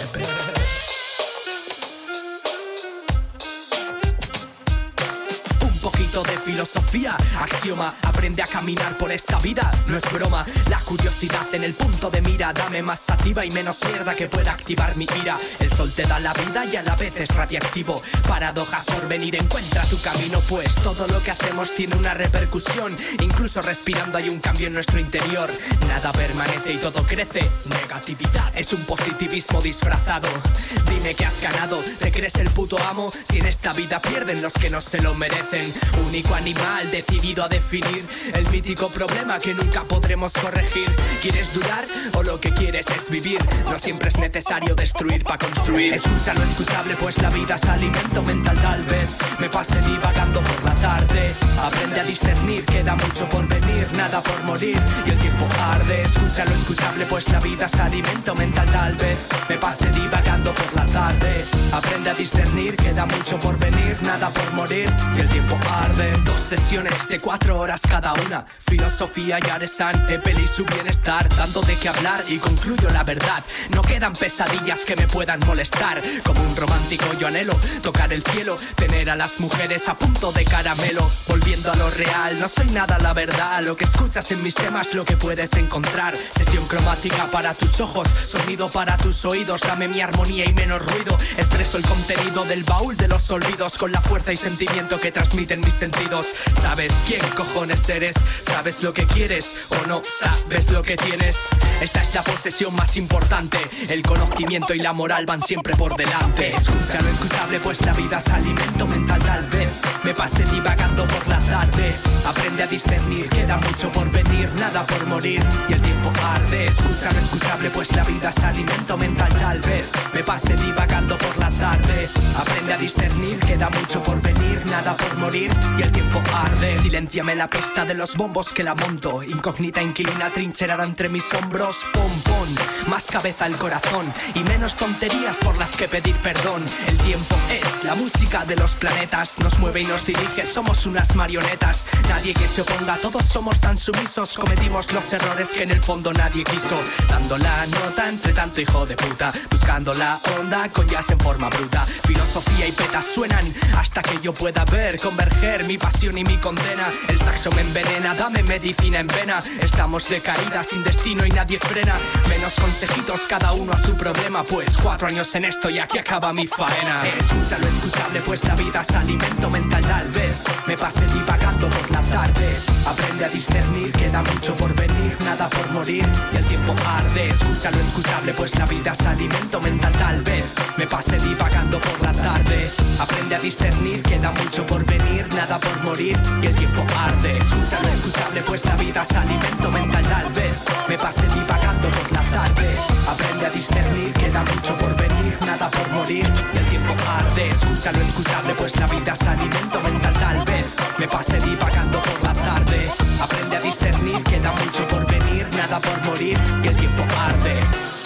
Un poquito de filosofía, axioma, aprende a caminar por esta vida, no es broma, la curiosidad en el punto de mira, dame más sativa y menos mierda que pueda activar mi ira, el sol te da la vida y a la vez es radiactivo, paradojas por venir, encuentra tu camino, pues todo lo que hacemos tiene una repercusión, incluso respirando hay un cambio en nuestro interior, nada permanece y todo crece, negatividad es un positivismo disfrazado, dime que has ganado, te crees el puto amo, si en esta vida pierden los que no se lo merecen, único animal decidido a definir el mítico problema que nunca podremos corregir. ¿Quieres durar o lo que quieres es vivir? No siempre es necesario destruir para construir. Escucha lo escuchable, pues la vida es alimento mental. Tal vez me pase divagando por la tarde. Aprende a discernir, queda mucho por venir, nada por morir y el tiempo arde. Escucha lo escuchable, pues la vida es alimento mental. Tal vez me pase divagando por la tarde. Aprende a discernir, queda mucho por venir, nada por morir y el tiempo arde. Dos sesiones de cuatro horas cada una, filosofía y Aresan, Epel y su bienestar, dando de qué hablar y concluyo la verdad. No quedan pesadillas que me puedan molestar. Como un romántico yo anhelo tocar el cielo, tener a las mujeres a punto de caramelo. Volviendo a lo real, no soy nada la verdad. Lo que escuchas en mis temas, lo que puedes encontrar. Sesión cromática para tus ojos, sonido para tus oídos. Dame mi armonía y menos ruido. Expreso el contenido del baúl de los olvidos con la fuerza y sentimiento que transmiten mis sentidos. ¿Sabes quién cojones eres? ¿Sabes lo que quieres o no sabes lo que tienes? Esta es la posesión más importante. El conocimiento y la moral van siempre por delante. Escucha lo escuchable, pues la vida es alimento mental. Tal vez me pase divagando por la tarde. Aprende a discernir, queda mucho por venir, nada por morir y el tiempo arde. Escucha lo escuchable, pues la vida es alimento mental. Tal vez me pase divagando por la tarde. Aprende a discernir, queda mucho por venir, nada por morir y el tiempo arde. Silénciame la pista de los bombos que la monto. Incógnita, inquilina, trincherada entre mis hombros. Pom, pom, más cabeza al corazón y menos tonterías por las que pedir perdón. El tiempo es la música de los planetas, nos mueve y nos dirige, somos unas marionetas. Nadie que se oponga, todos somos tan sumisos. Cometimos los errores que en el fondo nadie quiso. Dando la nota entre tanto hijo de puta, buscando la onda con jazz en forma bruta. Filosofía y petas suenan hasta que yo pueda ver converger mi pasión y mi condena. El saxo me envenena, dame medicina en vena. Estamos de caída sin destino y nadie frena. Menos consejitos, cada uno a su problema, pues cuatro años en esto y aquí acaba mi faena. Escucha lo escuchable, pues la vida es alimento mental. Tal vez me pase divagando por la tarde. Aprende a discernir, queda mucho por venir, nada por morir y el tiempo arde. Escucha lo escuchable, pues la vida es alimento mental. Tal vez me pase divagando por la tarde. Aprende a discernir, queda mucho por venir, nada por morir y el tiempo arde. Escucha lo escuchable, pues la vida es alimento mental. Tal vez me pase divagando por la tarde. Aprende a discernir, queda mucho por venir, nada por morir y el tiempo arde. Escucha lo escuchable, pues la vida es alimento mental. Tal vez me pase divagando por la tarde. Aprende a discernir, queda mucho por venir, nada por morir y el tiempo arde.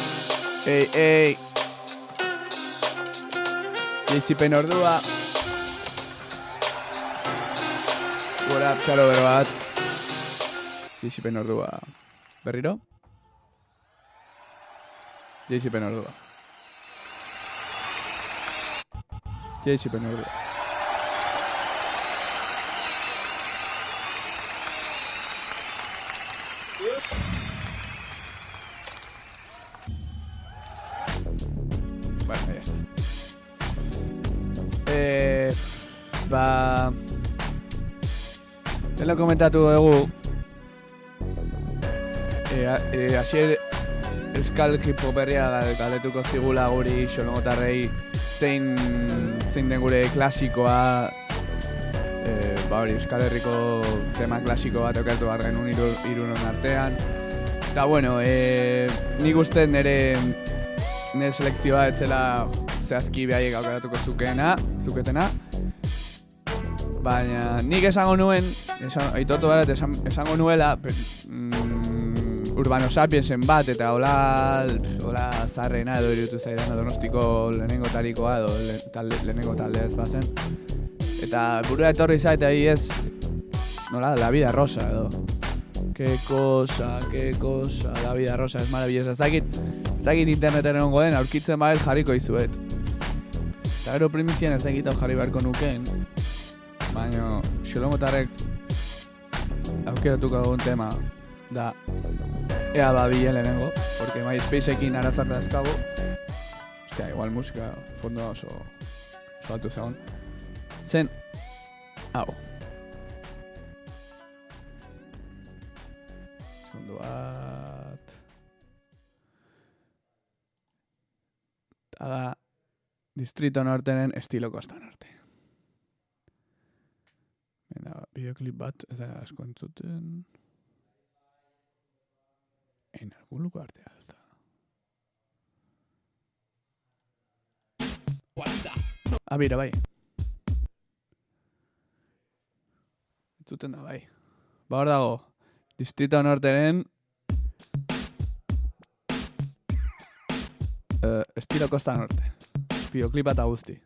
Ey, ey. Jaizipen ordua. Gora, txalo berbat. Jaizipen ordua. Berriro? Jaizipen ordua. Jaizipen ordua. Bueno, ya está. ba... Lehen komentatu dugu e, e, Asier euskal hip-hop berria galdetuko zigula guri xolongotarrei zein, zein den gure klasikoa e, ba hori, Euskal Herriko tema klasiko bat okertu behar genuen iru, irunon artean. Eta bueno, e, nik uste nire nire selekzioa etzela zehazki behaiek aukeratuko zukena, zuketena. Baina nik esango nuen, esan, aitotu barat, esan, esango nuela per, mm, Urbano Sapiensen bat, eta hola, hola zarrena edo irutu zaidan Donostiko lehenengo tarikoa edo le, talde, lehenengo talde ez bazen. Eta burua etorri zaite ahi ez, nola, La Vida Rosa edo. Qué cosa, qué cosa, La Vida Rosa, es maravillosa. Ez dakit, ez dakit interneten ongoen, aurkitzen bael jarriko izuet. Eta gero primizien ez dakit hau jarri beharko nukeen. Baina, xolongotarrek aukeratuko egun tema da ea babien lehenengo, porque MySpaceekin arazak dazkago. Ostia, igual musika fondoa oso, oso altu zegoen. Zen, hau. Segundu bat... Da, Distrito Nortenen estilo Costa Norte. Eta videoklip bat, ez da asko entzuten... Egin algun luko artea, ez da. Abira, bai. Entzuten da, bai. Ba hor dago, Distrito Norteren... Uh, estilo Costa Norte. Videoclip eta guzti.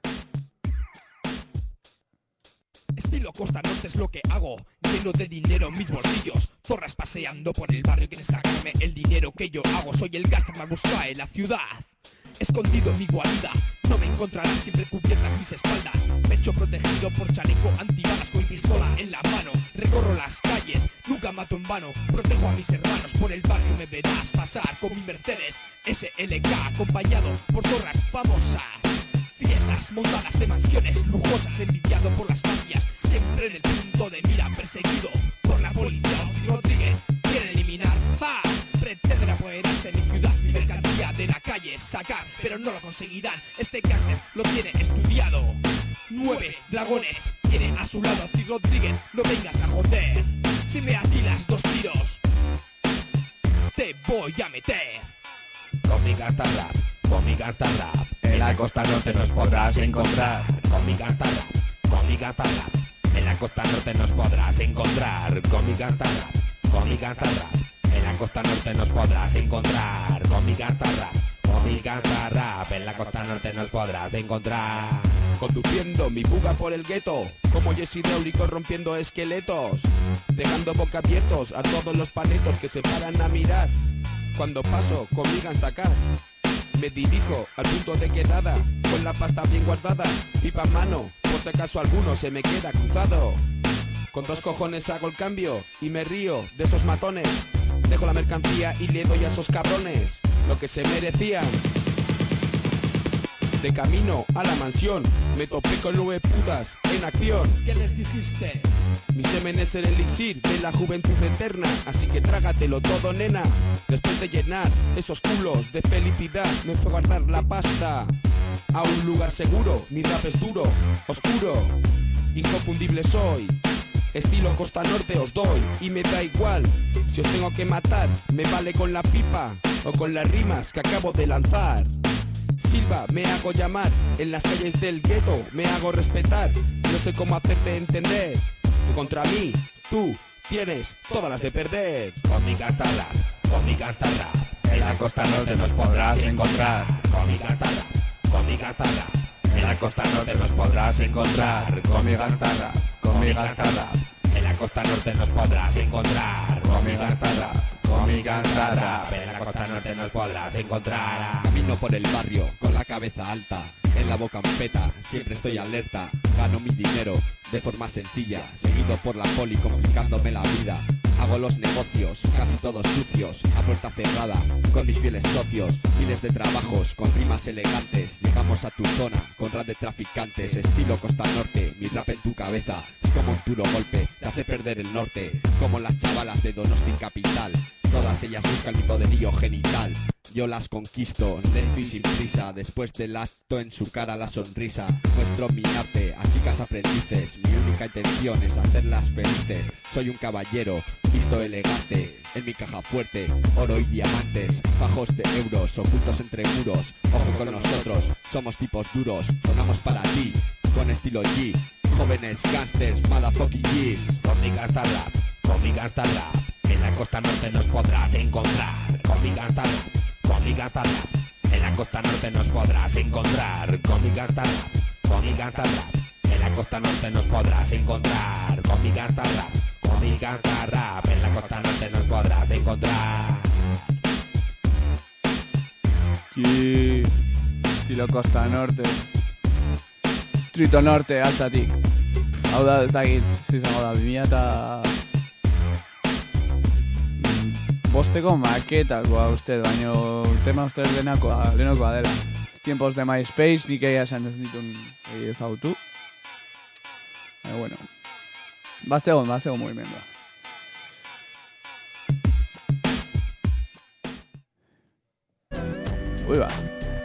Estilo Costa Norte es lo que hago, lleno de dinero en mis bolsillos. Zorras paseando por el barrio, quieren sacarme el dinero que yo hago. Soy el gangster más buscado en la ciudad, escondido en mi guarida. No me encontrarás, siempre cubiertas mis espaldas. Pecho protegido por chaleco antibalas, con pistola en la mano. Recorro las calles, nunca mato en vano. Protejo a mis hermanos, por el barrio me verás pasar con mi Mercedes S L K, acompañado por zorras famosas. Fiestas montadas en mansiones lujosas, envidiado por las mafias, siempre en el punto de mira, perseguido por la policía. Rodríguez quiere eliminar, ¡ja! Pretenden apoderarse de mi ciudad, mi mercancía de la calle sacar, pero no lo conseguirán. Este gangster lo tiene estudiado. Nueve dragones tiene a su lado. Si Rodríguez, no vengas a joder. Si me atilas dos tiros, te voy a meter. Con mi gangsta rap, con mi gangsta rap, en la costa norte nos podrás encontrar. Con mi gangsta rap, con mi gangsta rap, en la costa norte nos podrás encontrar. Con mi gangsta rap, con mi gangsta rap, en la costa norte nos podrás encontrar. Con mi gangsta rap, con mi gangsta rap, en la costa norte nos podrás encontrar. Conduciendo mi fuga por el gueto, como Jesse hidráulico rompiendo esqueletos, dejando boca abiertos a todos los paletos que se paran a mirar. Cuando paso con mi gangsta car, me dirijo al punto de quedada, con la pasta bien guardada, pipa en mano, por si acaso alguno se me queda cruzado. Con dos cojones hago el cambio y me río de esos matones. Dejo la mercancía y le doy a esos cabrones lo que se merecían. De camino a la mansión, me topé con nueve putas en acción. ¿Qué les dijiste? Mi semen es el elixir de la juventud eterna, así que trágatelo todo, nena. Después de llenar esos culos de felicidad, me fue a guardar la pasta a un lugar seguro. Mi rap es duro, oscuro, inconfundible soy. Estilo Costa Norte os doy y me da igual. Si os tengo que matar, me vale con la pipa o con las rimas que acabo de lanzar. Silva, me hago llamar, en las calles del gueto me hago respetar. No sé cómo hacerte entender que contra mí tú tienes todas las de perder. Con mi gangsta rap, con mi gangsta rap, en la costa norte nos podrás encontrar. Con mi gangsta rap, con mi gangsta rap, en la costa norte nos podrás encontrar. Con mi gangsta rap, con mi gangsta rap, en la costa norte nos podrás encontrar. Con mi gangsta rap, con mi gangsta rap, en la costa norte nos podrás encontrar. Camino por el barrio con la cabeza alta, en la boca un peta, siempre estoy alerta. Gano mi dinero de forma sencilla, seguido por la poli complicándome la vida. Hago los negocios, casi todos sucios, a puerta cerrada, con mis fieles socios. Miles de trabajos, con rimas elegantes, Llegamos a tu zona con rap de traficantes, estilo costa norte, mi rap en tu cabeza, como un duro golpe, te hace perder el norte, como las chavalas de Donosti capital, todas ellas buscan mi poderío genital. Yo las conquisto, lento y sin prisa, después del acto en su cara la sonrisa. Muestro mi arte a chicas aprendices, mi única intención es hacerlas felices. Soy un caballero, visto elegante, en mi caja fuerte, oro y diamantes, fajos de euros ocultos entre muros. Ojo con nosotros, somos tipos duros, sonamos para ti, con estilo G. Jóvenes gangsters, motherfucking G's. Con mi gangsta rap, con mi gangsta rap, en la costa norte nos podrás encontrar. Con mi gangsta rap, con mi gangsta rap, en la costa norte nos podrás encontrar. Con mi gangsta rap, con mi gangsta rap, en la costa norte nos podrás encontrar. Con mi gangsta rap, con mi gangsta rap, en la costa norte nos podrás encontrar. Y estilo costa norte, Streeto norte, altzatik. Hau da, ez dakit, zizango da, bimila eta... Bosteko maketakoa uste, baina tema uste lehenakoa, lehenakoa dela. Tiempos de MySpace, nik egia esan ez ditun ezautu. Baina, bueno, bazegon, bazegon movimendua. Ui ba.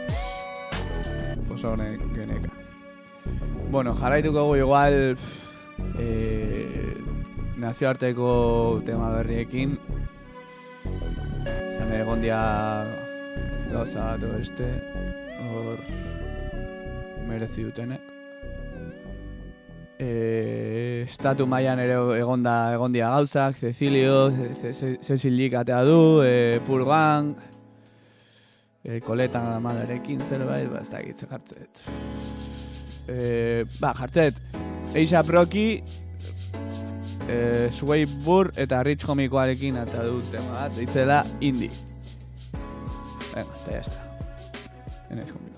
Poso honek geneka. Bueno, jarraituko gu igual eh, nazioarteko tema berriekin. Zan egon dia gauza bat beste hor merezi dutenek. Eh, estatu mailan ere egonda egondia gauzak, Cecilio, Cecilik atea du, eh, Purgang, eh, koletan amalarekin zerbait, ba ez dakit ze jartzet. Eh, ba, jartzet, Eixa Proki, eh, Sway Burr eta Rich Homikoarekin eta dut tema bat, ditzela Indie. Venga, eta ya está. Enez konbikatu.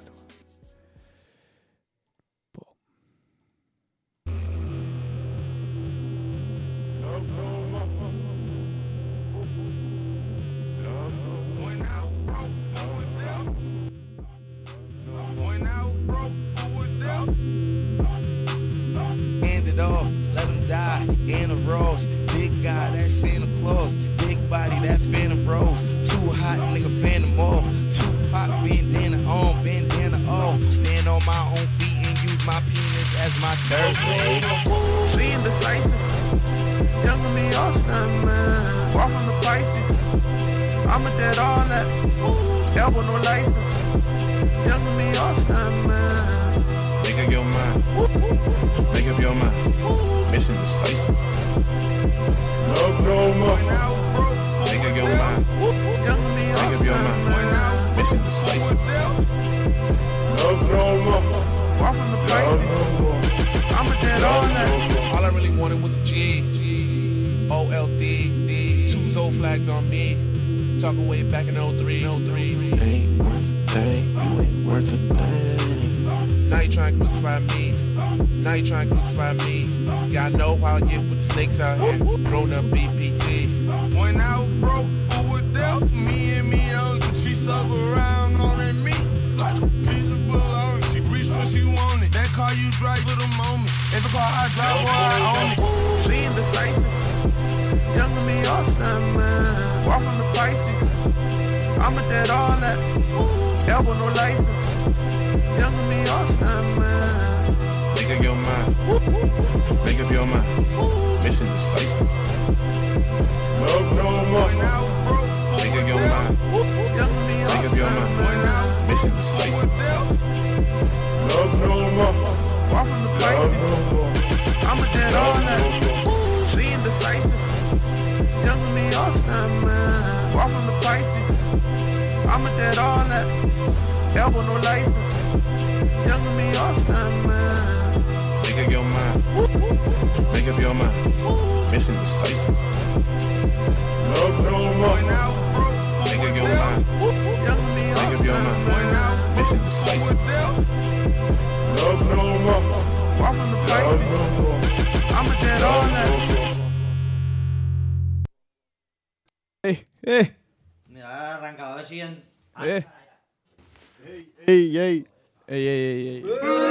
Off, let him die in a rose. Big guy, that's Santa Claus. Big body, that Phantom Rose. Too hot, nigga, Phantom off. Tupac, bandana on, bandana off. Stand on my own feet and use my penis as my third leg. She indecisive. Young me, all stunt, man. Far from the Pisces. I'm a dead all that. Elbow, no license. Young me, all stunt, man. Make up your mind. Make up your mind. Mission decisive. Love no more. Make up your mind. Make up your mind. Mission decisive. Love no more. Far from the place. I'm a dead all that. All I really wanted was a G. O L D. D. Two Zo flags on me. Talking way back in oh three. Ain't worth a thing. You ain't worth a thing. Now you trying to crucify me. Now you trying to crucify me. Yeah, I know how I get with the snakes out here. Grown up B P T. When I was broke, who was there? Me and me young. She suck around on that meat like a piece of bologna. She reached when she wanted. That car you drive for the moment. Every car I drive, boy, I own it. She indecisive. Young to me, all stunt, man. Far from the Pisces. I'm a dead all that. Elbow, no license. Young to me, all stunt, man. Make up your mind. Make up your mind. Mission decisive. Love no more. Make up your mind. Make up your mind. Mission decisive. Love no more. Far from the place. I'm a dead all that. She indecisive. Young to me, all stunt, man. Far from the Pisces. I'm a dead all that. Elbow, no license. Young to me, all stunt, man. Make up your mind. Make up your mind. Mission decisive. Love no more. Make up your mind. Make up your mind. Mission decisive. Love no more. Far from the place. I'm a dead all that. Hey, hey. Mira, arrancado, a ver si en... Eh. Ey, ey. Ei, ei, ei, ei.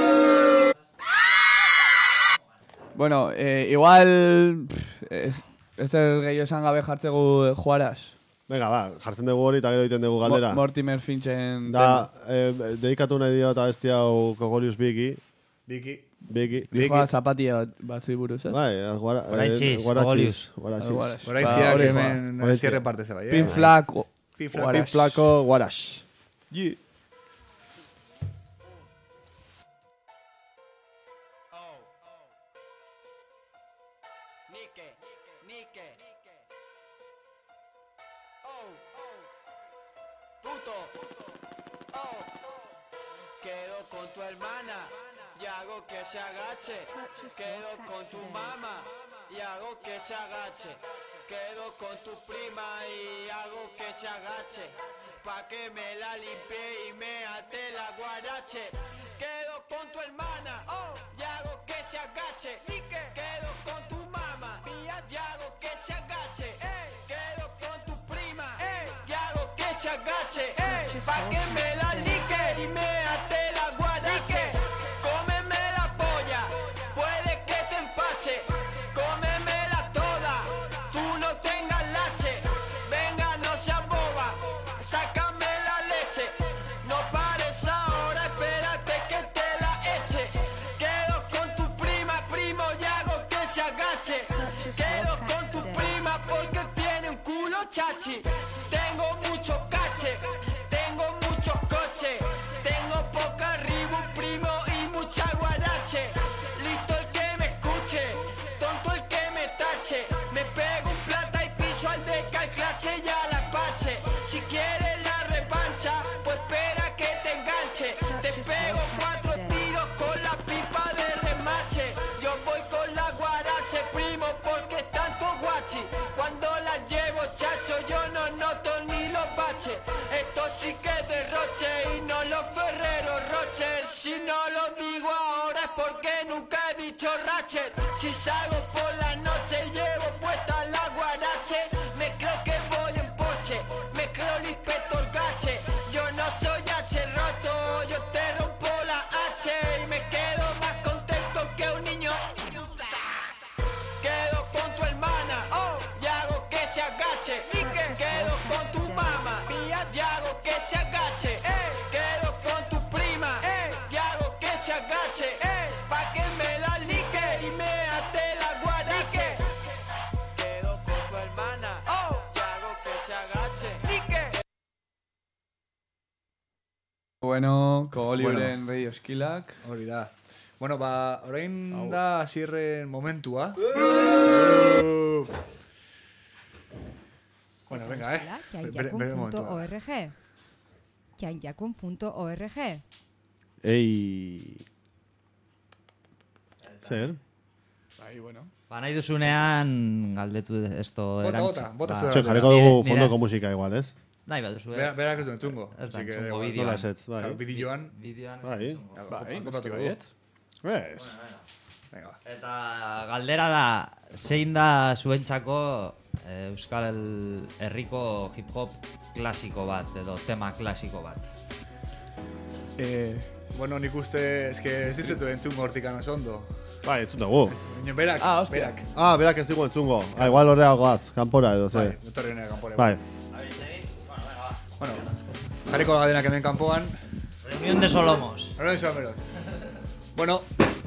Bueno, eh, igual... Ez, ez er gehiago esan gabe jartzegu Juaraz. Venga, ba, jartzen dugu hori eta gero egiten dugu galdera. Mo Mortimer Finchen da, eh, dedikatu nahi dio eta bestia hau Kogolius Biki. Biki. Biki. Dijoa zapatia batzu buruz, ez? Bai, Guaraitxiz, Kogolius. Guaraitxiz. Guaraitziak hemen zierre parte ze bai, eh? Pinflak, Pinflako Guarax. Yeah. Quedo con tu hermana y hago que se agache. Quedo con tu mamá y hago que se agache. Quedo con tu prima y hago que se agache. Pa' que me la limpie y me ate la guarache. Quedo con tu hermana y hago que se agache. Quedo con tu mamá y hago que se agache. Quedo con tu prima y hago que se agache. Pa' que me la lique y me ate la guarache. Cómeme la polla, puede que te empache. Cómemela toda, tú no tengas lache. Venga, no seas boba, sácame la leche. No pares ahora, espérate que te la eche. Quedo con tu prima, primo, y hago que se agache. Quedo con tu prima porque tiene un culo chachi. Tengo mucho cache, tengo muchos coches. Tengo poca ribu, primo, y mucha guarache. Listo el que me escuche, tonto el que me tache. Me pego un plata y piso al de clase y a la pache. Si quieres la revancha, pues espera que te enganche. Te pego cuatro tiros con la pipa de remache. Yo voy con la guarache, primo, porque es tanto guachi. Cuando la llevo, chacho, yo no noto ni los baches. Esto sí que es derroche y no los Ferreros Rocher. Si no lo digo ahora es porque nunca he dicho Ratchet. Si salgo por la noche y llevo puesta la guarache, me creo que voy en Porsche, me creo Lispeto el gache. Yo no soy H roto, yo te rompo la H y me quedo más contento que un niño. Quedo con tu hermana y hago que se agache. Quedo con tu mamá y hago que se agache. Quedo con tu prima y hago que se agache. Pa' que me la lique y me ate la guarache. Quedo con tu hermana y hago que se agache. Bueno, Kogoliuren bueno. Radio Skillak. Hori da. Bueno, ba, orain da hasierren momentua. Bueno, venga, eh. Txainjakun punto org. Txainjakun punto org. Ei. Zer? Bai, bueno. Ba, nahi duzunean galdetu esto bota, erantz. Bota, bota, bota. Jarriko dugu fondoko musika igual, ez? Nahi bat duzu. Berak ez duen txungo. Ez da, txungo bideoan. Nola esetz, bai. Bideoan. Bideoan bai. ez da txungo. Bai, kontatuko baiet. Ez. Venga. Eta galdera da, zein da zuentzako eh, Euskal Herriko hip-hop klasiko bat, edo tema klasiko bat? Eh, bueno, nik uste, eske ez ditutu entzungo hortikan oso ondo. Bai, entzun dugu. Berak, ah, ostia. berak. Ah, berak ez digu entzungo. Ah, igual horrea goaz, kanpora edo, ze. Bai, etorri nire kanpora. Bai. Bueno, jarriko gadenak hemen kanpoan. Reunión de Solomos. Reunión de Solomos. Bueno,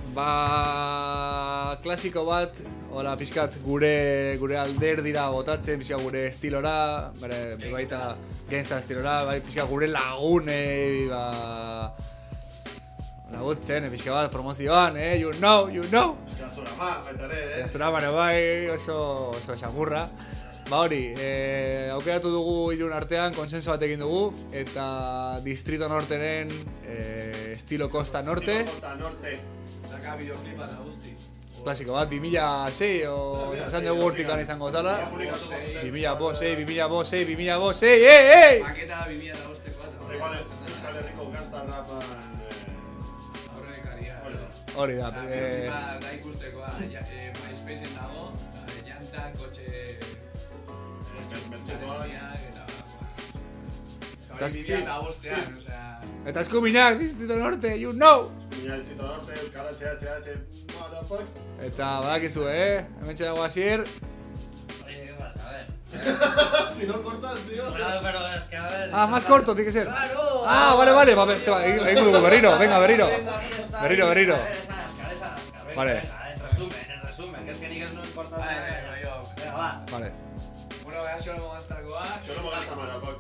ba, klasiko bat, hola, pixkat gure gure alderdira botatzen, pixkat gure estilora, bere, baita gangsta estilora, bai, pixkat gure lagunei, ba, lagutzen, pixkat bat, promozioan, eh, you know, you know. Pixkat zuraman, baita ere, eh. Zuraman, bai, oso, oso xamurra. Ba hori, eh, aukeratu dugu Irun artean, konsenso bat egin dugu, eta Distrito Norteren eh, estilo Costa Norte. Estilo Costa Norte. Zaka bideoklipa da guzti. Klasiko bat, bi mila sei, o esan dugu urtikan izango zala. bi mila sei, bi mila sei, bi mila sei, ei, ei! Maketa bi mila bosteko bat. Igual, Euskal Herriko gazta rapan... Aurrekaria. Hori da. Da ikustekoa, MySpaceen dago, janta, kotxe... Eta eskuminak, Distrito Norte, you know! Eskuminak, Distrito Norte, Euskal H H H, bueno, pues... Eta badakizu, eh? Hemen txedago Asier. Oye, ¿qué pasa? A ver. Si no cortas, tío. Bueno, pero es que a ver... Ah, más corto, tiene que ser. ¡Claro! Ah, vale, vale, va, este va, egin dugu, berriro, venga, berriro. Berriro, berriro. Vale. En resumen, en resumen, que es que ni que no importa... Vale, vale, yo... Venga, va. Vale. Bueno, gara xolo mogaztakoa. Xolo mogazta marakok.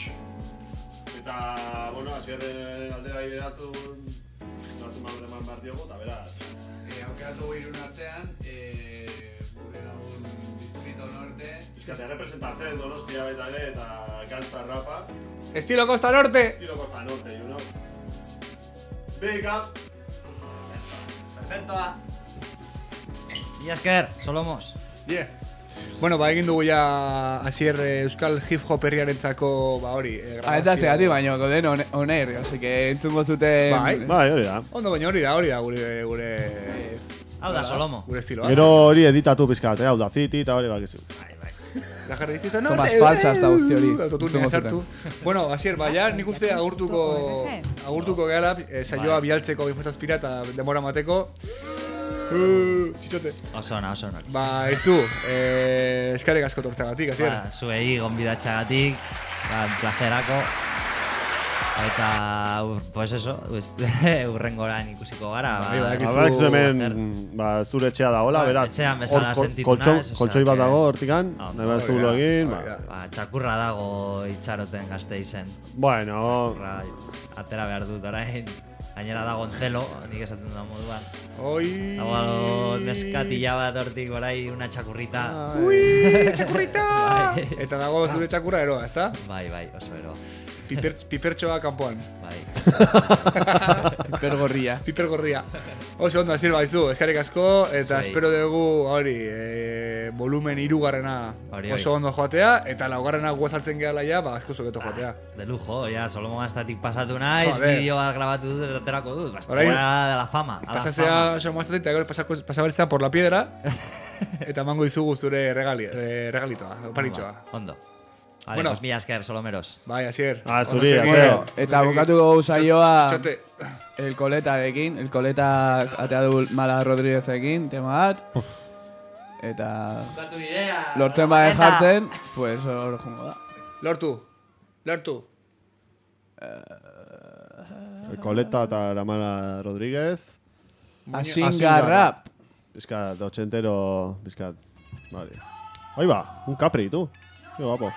Eta, bueno, Asierren aldera ideratu... Natu maure eman behar diogu, eta beraz... Aukeratu irun artean, gure lagun Distrito Norte... Bizkatea representatzen Donostia baita ere, eta Gangsta Rapa. Estilo Costa Norte! Estilo Costa Norte, you know. Venga. Perfecto. Y Asker, Solomos. Yeah. Bueno, ba, egin dugu ja Asier Euskal Hip Hop herriarentzako, ba hori... Ah, ez da zegatik baino, goden oner, así que entzungo zuten... Bai, bai, hori da. Ondo baino hori da, hori da, gure... gure... Hau da, Solomo. Gure estiloa. Gero hori editatu pizkat, hau da, ziti eta hori bakizu. Bai, bai. La jarri Distrito Norte... Tomas falsas da guzti hori. Autoturnia sartu. Bueno, Asier, ba, ja, nik uste agurtuko... Agurtuko gehala, saioa bialtzeko bifozazpira eta demora mateko. Uh, txitxote. Oso ona, oso ona. Ba, izu, eh, eskarek asko tortzagatik, Asier. Ba, zuei gonbidatxagatik, ba, plazerako. Eta, pues eso, urrengoran ikusiko gara. Ba, ba, hemen, ba, zure etxea da, hola, beraz. Etxean bezala sentitu naiz. Koltsoi bat dago, hortikan, nahi behar zulo egin. Ba, txakurra dago itxaroten Gasteizen. Bueno. Txakurra, atera behar dut orain. Gainera dago Enzelo, nik esaten da moduan. Oi. Dago neskatila bat hortik orai una txakurrita. Ui, txakurrita! Bai. Eta dago zure txakurra eroa, ezta? Bai, bai, oso eroa. Piper, pipertxoa kanpoan. Bai. Piper gorria. Piper gorria. Oso ondo, Asier baizu, eskarek asko, eta Zuei. Espero dugu, hori, e, volumen irugarrena hori, oso ondo joatea, eta laugarrena guazaltzen gehala ja, ba, asko zuketo joatea. De lujo, ya, Solomo Gaztatik pasatu naiz, bideoa grabatu dut, eta aterako dut, bastura de la fama. Pasazea Solomo Gaztatik, eta gero pasaberzea por la piedra, eta mango izugu zure regali, eh, regalitoa, paritxoa. Ondo. Vale, bueno, pues mila esker, Solomeros. Bai, Asier. Ah, zuri, Asier. Eta bukatu gau saioa el koletarekin, el koleta atea du Mala Rodríguezekin, tema bat. Eta lortzen baden jartzen, pues hor jongo da. Lortu, lortu. El koleta eta la Mala Rodríguez. Asinga rap. Bizkat, ochentero, bizkat. Vale. Ahí va, un Capri, tú. Qué guapo.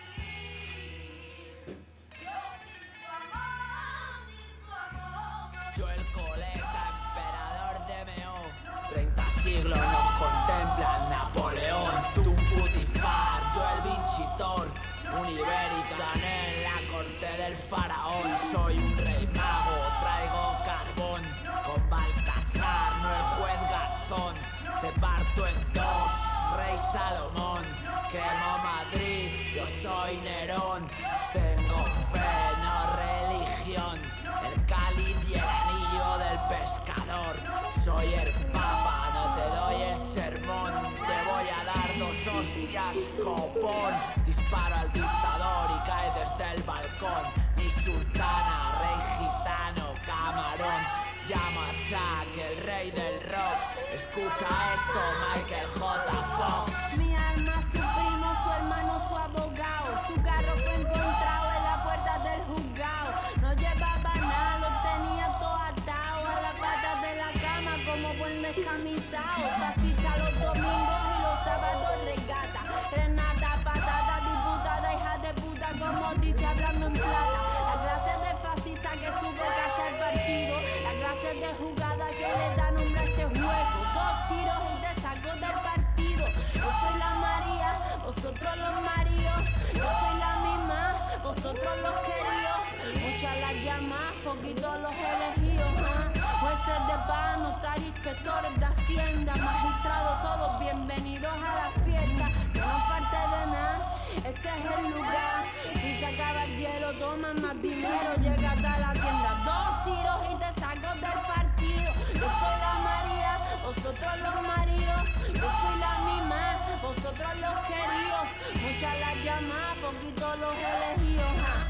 Siglos nos contemplan Napoleón, tú un putifar, yo el Vincitor, un ibérica en la corte del faraón. Soy un rey mago, traigo carbón, con Baltasar, no el juez Garzón. Te parto en dos, rey Salomón, quemo Madrid, yo soy Nerón. Tengo fe, no religión, el cáliz y el anillo del pescador. Soy el papa, no te doy el sermón, te voy a dar dos hostias, copón. Disparo al dictador y cae desde el balcón. Mi sultana, rey gitano, camarón. Llama a Chuck, el rey del rock. Escucha esto, Michael J. Fox. Mi alma, su primo, su hermano, su abogado. Su carro fue encontrado en la puerta del juzgado. No llevaba nada, lo tenía todo atado a la pata de la cama como buen descamisado. Fascista los domingos y los sábados regata. Renata, patata, diputada, hija de puta, como dice hablando en plata. La clase de fascista que supo callar el partido. La clase de jugada que le dan un a este juego. Dos tiros y te saco del partido. Yo soy la María, vosotros los Maríos. Yo soy la misma, vosotros los queridos. Muchas las llamas, poquitos los elegidos, ¿eh? Jueces de paz, notarios, inspectores de hacienda, magistrados, todos bienvenidos a la fiesta. Que no falte de nada, este es el lugar. Si se acaba el hielo, toman más dinero, llega hasta la tienda. Dos tiros y te saco del partido. Yo soy la María, vosotros los maridos. Yo soy la misma, vosotros los queridos. Muchas las llamas, poquitos los elegidos, ¿eh?